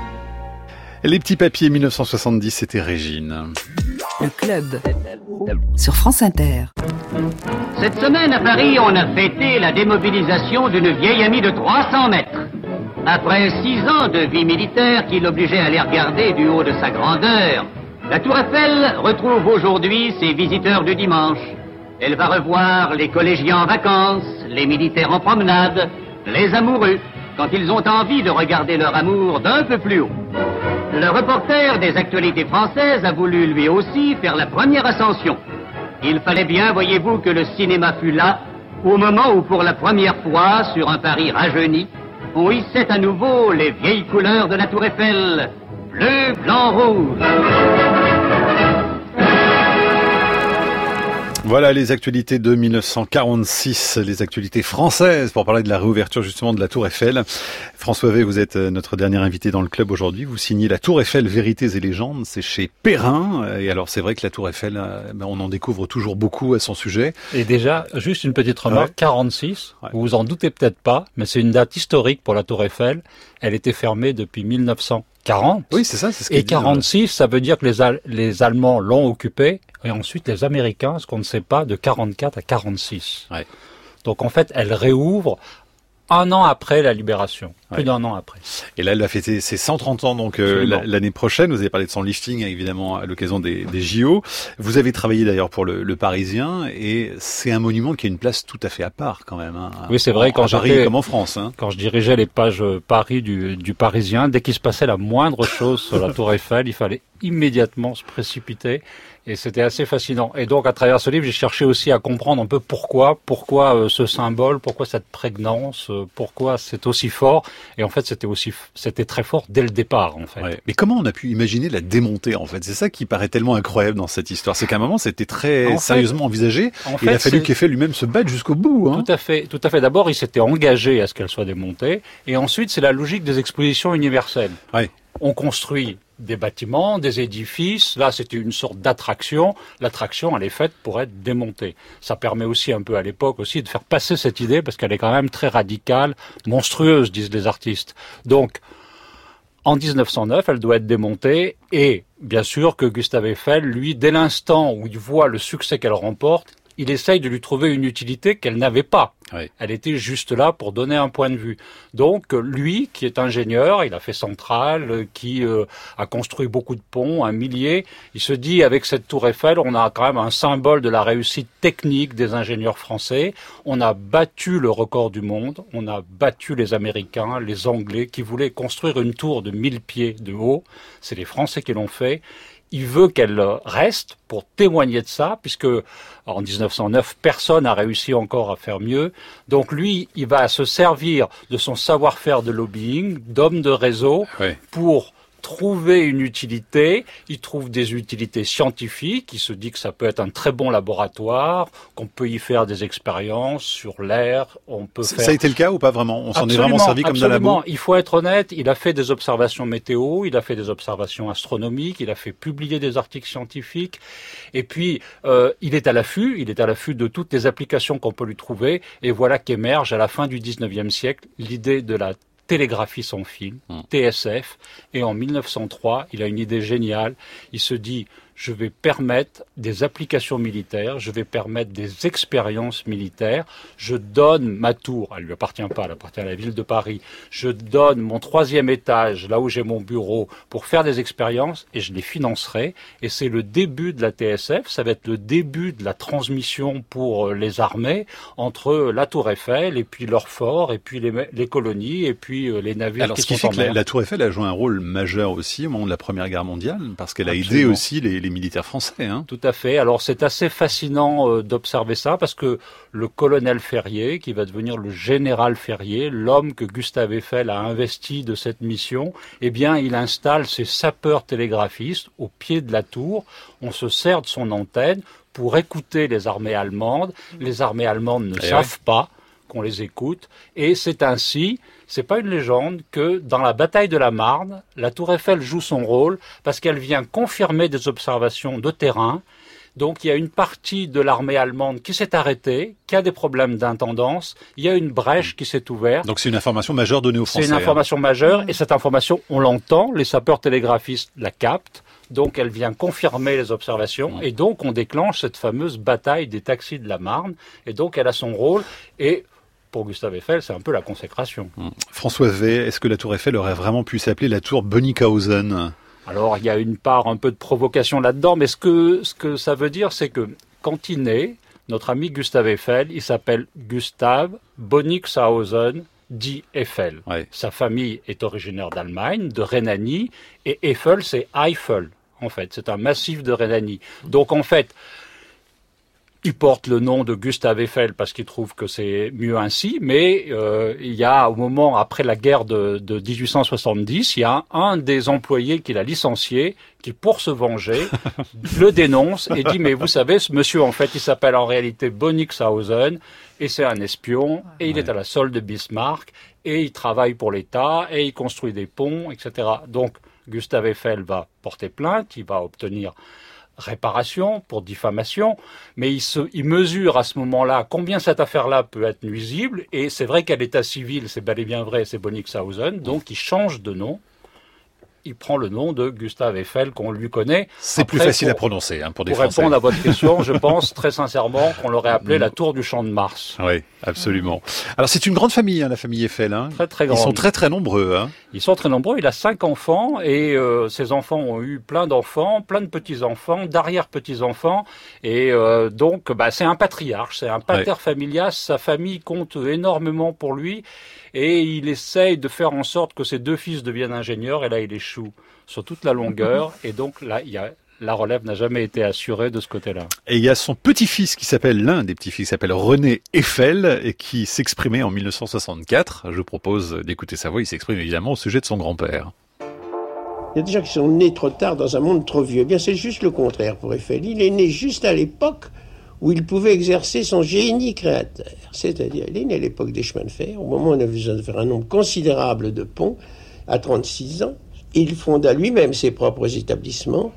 Les petits papiers mille neuf cent soixante-dix, c'était Régine. Le club sur France Inter. Cette semaine à Paris, on a fêté la démobilisation d'une vieille amie de trois cents mètres. Après six ans de vie militaire qui l'obligeait à les regarder du haut de sa grandeur, la Tour Eiffel retrouve aujourd'hui ses visiteurs du dimanche. Elle va revoir les collégiens en vacances, les militaires en promenade, les amoureux, quand ils ont envie de regarder leur amour d'un peu plus haut. Le reporter des actualités françaises a voulu lui aussi faire la première ascension. Il fallait bien, voyez-vous, que le cinéma fût là, au moment où pour la première fois, sur un Paris rajeuni, on hissait à nouveau les vieilles couleurs de la Tour Eiffel, bleu, blanc, rouge. Voilà les actualités de mille neuf cent quarante-six, les actualités françaises pour parler de la réouverture justement de la Tour Eiffel. François Vey, vous êtes notre dernier invité dans le club aujourd'hui. Vous signez la Tour Eiffel Vérités et légendes, c'est chez Perrin. Et alors c'est vrai que la Tour Eiffel, on en découvre toujours beaucoup à son sujet. Et déjà, juste une petite remarque, ouais. quarante-six, ouais. Vous vous en doutez peut-être pas, mais c'est une date historique pour la Tour Eiffel. Elle était fermée depuis mille neuf cent quarante. Oui, c'est ça. C'est ce et quarante-six, ça veut dire que les, Al- les Allemands l'ont occupée. Et ensuite, les Américains, ce qu'on ne sait pas, de quarante-quatre à quarante-six. Ouais. Donc, en fait, elle réouvre un an après la libération. plus Ouais. d'un an après. Et là, elle va fêter ses cent trente ans donc euh, Absolument. l'année prochaine. Vous avez parlé de son lifting évidemment à l'occasion des, des J O. Vous avez travaillé d'ailleurs pour le, le Parisien et c'est un monument qui a une place tout à fait à part quand même. Hein. Oui, c'est vrai, En- quand à Paris j'étais- comme en France. Hein. Quand je dirigeais les pages euh, Paris du, du Parisien, dès qu'il se passait la moindre chose sur la Tour Eiffel, il fallait immédiatement se précipiter. Et c'était assez fascinant. Et donc, à travers ce livre, j'ai cherché aussi à comprendre un peu pourquoi, pourquoi euh, ce symbole, pourquoi cette prégnance, euh, pourquoi c'est aussi fort. Et en fait, c'était aussi, f- c'était très fort dès le départ, en fait. Ouais. Mais comment on a pu imaginer la démonter en fait? C'est ça qui paraît tellement incroyable dans cette histoire. C'est qu'à un moment, c'était très En fait- sérieusement envisagé. en Il a fait, fallu c'est- qu'Eiffel lui-même se batte jusqu'au bout. Hein. Tout à fait, tout à fait. D'abord, il s'était engagé à ce qu'elle soit démontée, et ensuite, c'est la logique des expositions universelles. Ouais. On construit des bâtiments, des édifices. Là, c'était une sorte d'attraction. L'attraction, elle est faite pour être démontée. Ça permet aussi un peu à l'époque aussi de faire passer cette idée parce qu'elle est quand même très radicale, monstrueuse, disent les artistes. Donc, en dix-neuf cent neuf, elle doit être démontée et bien sûr que Gustave Eiffel, lui, dès l'instant où il voit le succès qu'elle remporte, il essaye de lui trouver une utilité qu'elle n'avait pas. Ouais. Elle était juste là pour donner un point de vue. Donc, lui, qui est ingénieur, il a fait Centrale, euh, qui euh, a construit beaucoup de ponts, un millier, il se dit, avec cette tour Eiffel, on a quand même un symbole de la réussite technique des ingénieurs français. On a battu le record du monde, on a battu les Américains, les Anglais, qui voulaient construire une tour de mille pieds de haut. C'est les Français qui l'ont fait. Il veut qu'elle reste pour témoigner de ça, puisque en dix-neuf cent neuf, personne n'a réussi encore à faire mieux. Donc lui, il va se servir de son savoir-faire de lobbying, d'homme de réseau, Ouais. pour trouver une utilité. Il trouve des utilités scientifiques. Il se dit que ça peut être un très bon laboratoire, qu'on peut y faire des expériences sur l'air. On peut Ça faire... ça a été le cas ou pas vraiment? On s'en est Absolument, vraiment servi comme d'un absolument. labo? Il faut être honnête, il a fait des observations météo, il a fait des observations astronomiques, il a fait publier des articles scientifiques, et puis euh, il est à l'affût, il est à l'affût de toutes les applications qu'on peut lui trouver, et voilà qu'émerge à la fin du dix-neuvième siècle l'idée de la télégraphie sans fil, T S F, et en mille neuf cent trois, il a une idée géniale, il se dit... Je vais permettre des applications militaires, je vais permettre des expériences militaires. Je donne ma tour, elle lui appartient pas, elle appartient à la ville de Paris. Je donne mon troisième étage, là où j'ai mon bureau, pour faire des expériences et je les financerai. Et c'est le début de la T S F, ça va être le début de la transmission pour les armées entre la Tour Eiffel et puis leur fort et puis les, les colonies et puis les navires Alors, qui ce qui sont fait en que la, mer. la Tour Eiffel a joué un rôle majeur aussi au moment de la Première Guerre mondiale, parce qu'elle a aidé Absolument. aussi les, les militaires français. Hein. Tout à fait. Alors c'est assez fascinant euh, d'observer ça parce que le colonel Ferrier, qui va devenir le général Ferrier, l'homme que Gustave Eiffel a investi de cette mission, eh bien il installe ses sapeurs télégraphistes au pied de la tour. On se sert de son antenne pour écouter les armées allemandes. Les armées allemandes ne Eh savent pas qu'on les écoute. Et c'est ainsi, c'est pas une légende, que dans la bataille de la Marne, la Tour Eiffel joue son rôle parce qu'elle vient confirmer des observations de terrain. Donc il y a une partie de l'armée allemande qui s'est arrêtée, qui a des problèmes d'intendance. Il y a une brèche qui s'est ouverte. Donc c'est une information majeure donnée aux Français. C'est une information majeure et cette information, on l'entend, les sapeurs télégraphistes la captent. Donc elle vient confirmer les observations et donc on déclenche cette fameuse bataille des taxis de la Marne. Et donc elle a son rôle et pour Gustave Eiffel, c'est un peu la consécration. François Vey, est-ce que la Tour Eiffel aurait vraiment pu s'appeler la Tour Bonnickhausen? Alors, il y a une part un peu de provocation là-dedans, mais ce que, ce que ça veut dire, c'est que quand il naît, notre ami Gustave Eiffel, il s'appelle Gustave Bonnickhausen dit Eiffel. Ouais. Sa famille est originaire d'Allemagne, de Rhénanie, et Eiffel, c'est Eiffel, en fait. C'est un massif de Rhénanie. Donc, en fait, il porte le nom de Gustave Eiffel parce qu'il trouve que c'est mieux ainsi, mais euh, il y a au moment après la guerre de, de dix-huit cent soixante-dix, il y a un, un des employés qu'il a licencié qui, pour se venger, le dénonce et dit mais vous savez ce monsieur en fait il s'appelle en réalité Bonnickhausen et c'est un espion et il est à la solde de Bismarck et il travaille pour l'État et il construit des ponts, et cetera. Donc Gustave Eiffel va porter plainte, il va obtenir réparation pour diffamation, mais il, se, il mesure à ce moment-là combien cette affaire-là peut être nuisible, et c'est vrai qu'à l'état civil, c'est bel et bien vrai, c'est Bonnickhausen, donc il change de nom, il prend le nom de Gustave Eiffel qu'on lui connaît. C'est Après, plus facile pour, à prononcer hein, pour des pour Français. Pour répondre à votre question, je pense très sincèrement qu'on l'aurait appelé la tour du Champ de Mars. Oui, absolument. Alors c'est une grande famille, hein, la famille Eiffel. Hein. Très très grande. Ils sont très très nombreux. Hein. Ils sont très nombreux. Il a cinq enfants et euh, ses enfants ont eu plein d'enfants, plein de petits-enfants, d'arrière-petits-enfants. Et euh, donc, bah, c'est un patriarche, c'est un pater familias. Sa famille compte énormément pour lui. Et il essaye de faire en sorte que ses deux fils deviennent ingénieurs, et là il échoue sur toute la longueur, et donc là il y a, la relève n'a jamais été assurée de ce côté-là. Et il y a son petit-fils qui s'appelle, l'un des petits-fils qui s'appelle René Eiffel, et qui s'exprimait en mille neuf cent soixante-quatre. Je propose d'écouter sa voix, il s'exprime évidemment au sujet de son grand-père. Il y a des gens qui sont nés trop tard dans un monde trop vieux. Eh bien c'est juste le contraire pour Eiffel. Il est né juste à l'époque où il pouvait exercer son génie créateur. C'est-à-dire, il est né à l'époque des chemins de fer, au moment où on a besoin de faire un nombre considérable de ponts, à trente-six ans. Il fonda lui-même ses propres établissements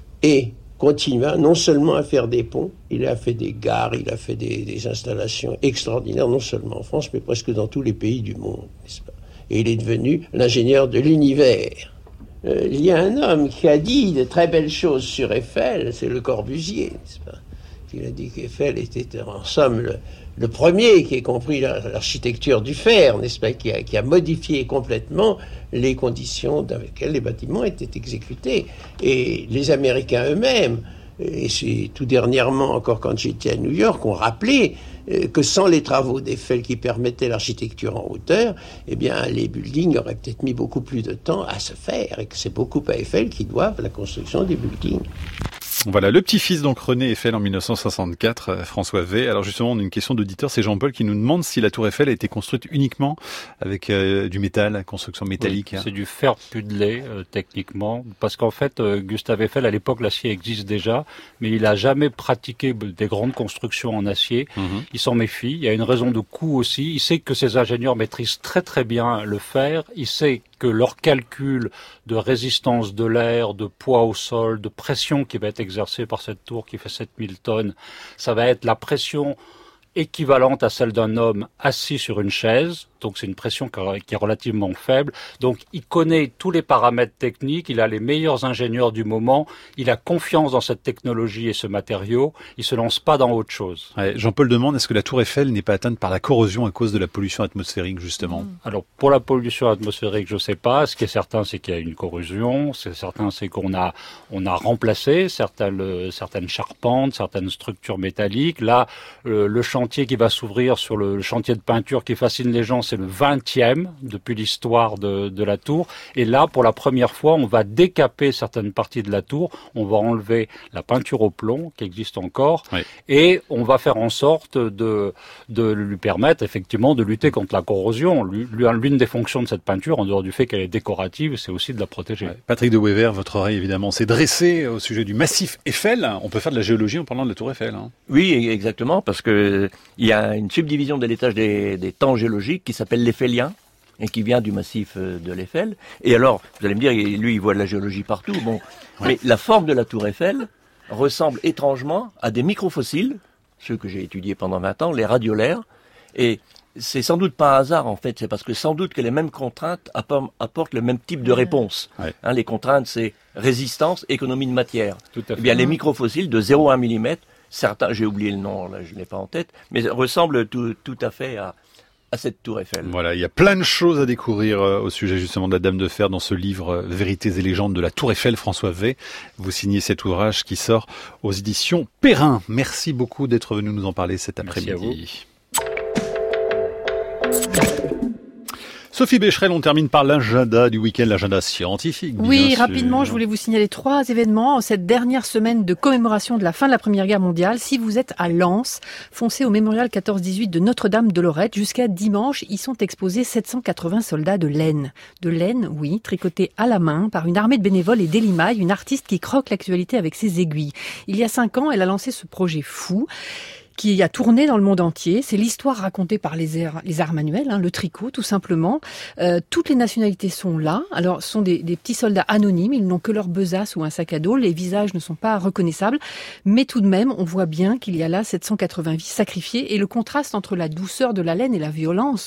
et continua non seulement à faire des ponts, il a fait des gares, il a fait des, des installations extraordinaires, non seulement en France, mais presque dans tous les pays du monde, n'est-ce pas ? Et il est devenu l'ingénieur de l'univers. Euh, il y a un homme qui a dit de très belles choses sur Eiffel, c'est Le Corbusier, n'est-ce pas ? Il a dit qu'Eiffel était en somme le, le premier qui ait compris l'architecture du fer, n'est-ce pas, qui a, qui a modifié complètement les conditions dans lesquelles les bâtiments étaient exécutés. Et les Américains eux-mêmes, et c'est tout dernièrement encore quand j'étais à New York, ont rappelé que sans les travaux d'Eiffel qui permettaient l'architecture en hauteur, eh bien les buildings auraient peut-être mis beaucoup plus de temps à se faire, et que c'est beaucoup à Eiffel qui doivent la construction des buildings. Voilà, le petit-fils donc René Eiffel en mille neuf cent soixante-quatre, François V. Alors justement, on a une question d'auditeur, c'est Jean-Paul qui nous demande si la tour Eiffel a été construite uniquement avec euh, du métal, construction métallique. Oui, c'est du fer pudelé euh, techniquement, parce qu'en fait, euh, Gustave Eiffel, à l'époque, l'acier existe déjà, mais il a jamais pratiqué des grandes constructions en acier. Mmh. Il s'en méfie, il y a une raison de coût aussi, il sait que ses ingénieurs maîtrisent très très bien le fer, il sait que leur calcul de résistance de l'air, de poids au sol, de pression qui va être exercée par cette tour qui fait sept mille tonnes, ça va être la pression équivalente à celle d'un homme assis sur une chaise. Donc c'est une pression qui est relativement faible. Donc il connaît tous les paramètres techniques, il a les meilleurs ingénieurs du moment, il a confiance dans cette technologie et ce matériau, il se lance pas dans autre chose. Ouais, Jean-Paul demande, est-ce que la tour Eiffel n'est pas atteinte par la corrosion à cause de la pollution atmosphérique justement ? Alors pour la pollution atmosphérique, je sais pas. Ce qui est certain, c'est qu'il y a une corrosion. Ce qui est certain, c'est qu'on a on a remplacé certaines certaines charpentes, certaines structures métalliques. Là, le, le chantier qui va s'ouvrir sur le, le chantier de peinture qui fascine les gens, c'est le vingtième depuis l'histoire de, de la tour. Et là, pour la première fois, on va décaper certaines parties de la tour. On va enlever la peinture au plomb qui existe encore. Oui. Et on va faire en sorte de, de lui permettre effectivement de lutter contre la corrosion. L'une des fonctions de cette peinture, en dehors du fait qu'elle est décorative, c'est aussi de la protéger. Ouais. Patrick de Wever, votre oreille évidemment s'est dressée au sujet du massif Eiffel. On peut faire de la géologie en parlant de la tour Eiffel. Hein. Oui, exactement, parce que il y a une subdivision de l'étage des, des temps géologiques qui s'appelle l'Eiffelien et qui vient du massif de l'Eiffel. Et alors, vous allez me dire, lui, il voit de la géologie partout. Bon, mais la forme de la tour Eiffel ressemble étrangement à des microfossiles, ceux que j'ai étudiés pendant vingt ans, les radiolaires. Et c'est sans doute pas un hasard, en fait. C'est parce que sans doute que les mêmes contraintes apportent le même type de réponse. Ouais. Hein, les contraintes, c'est résistance, économie de matière. Tout à fait. Eh bien, les microfossiles de zéro virgule un millimètre, certains, j'ai oublié le nom, là, je ne l'ai pas en tête, mais ressemblent tout, tout à fait à, à cette tour Eiffel. Voilà, il y a plein de choses à découvrir euh, au sujet justement de la Dame de Fer dans ce livre euh, Vérités et légendes de la tour Eiffel, François V. Vous signez cet ouvrage qui sort aux éditions Perrin. Merci beaucoup d'être venu nous en parler cet après-midi. Sophie Becherel, on termine par l'agenda du week-end, l'agenda scientifique. Oui, rapidement, je voulais vous signaler trois événements. Cette dernière semaine de commémoration de la fin de la Première Guerre mondiale, si vous êtes à Lens, foncez au mémorial quatorze dix-huit de Notre-Dame de Lorette. Jusqu'à dimanche, y sont exposés sept cent quatre-vingts soldats de laine. De laine, oui, tricotés à la main par une armée de bénévoles et d'Elimaille, une artiste qui croque l'actualité avec ses aiguilles. Il y a cinq ans, elle a lancé ce projet fou qui a tourné dans le monde entier. C'est l'histoire racontée par les arts, les arts manuels, hein, le tricot tout simplement. Euh, toutes les nationalités sont là. Alors, ce sont des, des petits soldats anonymes, ils n'ont que leur besace ou un sac à dos, les visages ne sont pas reconnaissables, mais tout de même, on voit bien qu'il y a là sept cent quatre-vingts vies sacrifiées et le contraste entre la douceur de la laine et la violence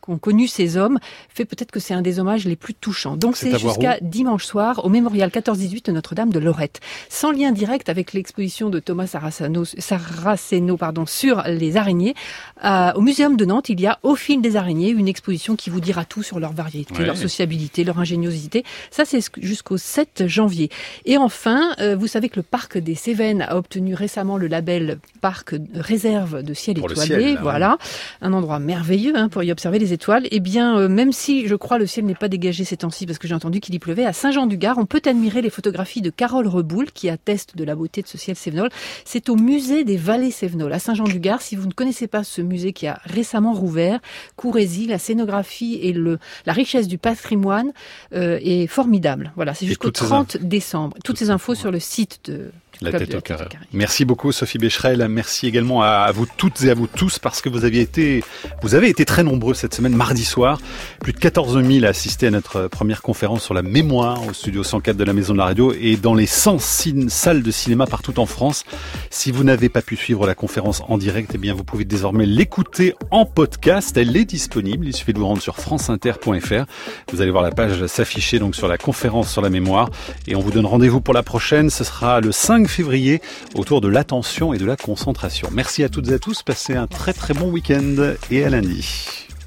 qu'ont connu ces hommes fait peut-être que c'est un des hommages les plus touchants. Donc c'est, c'est jusqu'à dimanche soir au Mémorial quatorze dix-huit de Notre-Dame de Lorette. Sans lien direct avec l'exposition de Thomas Saraceno, Saraceno pardon, sur les araignées, euh, au Muséum de Nantes, il y a Au fil des araignées, une exposition qui vous dira tout sur leur variété, ouais. leur sociabilité, leur ingéniosité. Ça, c'est jusqu'au sept janvier. Et enfin, euh, vous savez que le parc des Cévennes a obtenu récemment le label Parc réserve de ciel pour étoilé. Ciel, là, voilà, oui. Un endroit merveilleux hein, pour y observer les étoiles. Eh bien, euh, même si je crois le ciel n'est pas dégagé ces temps-ci, parce que j'ai entendu qu'il y pleuvait, à Saint-Jean-du-Gard, on peut admirer les photographies de Carole Reboul qui atteste de la beauté de ce ciel cévenol. C'est au musée des vallées cévenols à Saint-Jean-du-Gard. Si vous ne connaissez pas ce musée qui a récemment rouvert, courez-y. La scénographie et le, la richesse du patrimoine euh, est formidable. Voilà, c'est jusqu'au trente décembre. Toutes, toutes ces infos sur le site de La tête au carré. Merci beaucoup Sophie Becherel. Merci également à vous toutes et à vous tous parce que vous aviez été, vous avez été très nombreux cette semaine, mardi soir. Plus de quatorze mille à assister à notre première conférence sur la mémoire au studio cent quatre de la Maison de la Radio et dans les cent salles de cinéma partout en France. Si vous n'avez pas pu suivre la conférence en direct, eh bien vous pouvez désormais l'écouter en podcast. Elle est disponible. Il suffit de vous rendre sur franceinter point fr. Vous allez voir la page s'afficher donc sur la conférence sur la mémoire et on vous donne rendez-vous pour la prochaine. Ce sera le cinq février autour de l'attention et de la concentration. Merci à toutes et à tous, passez un très très bon week-end et à lundi.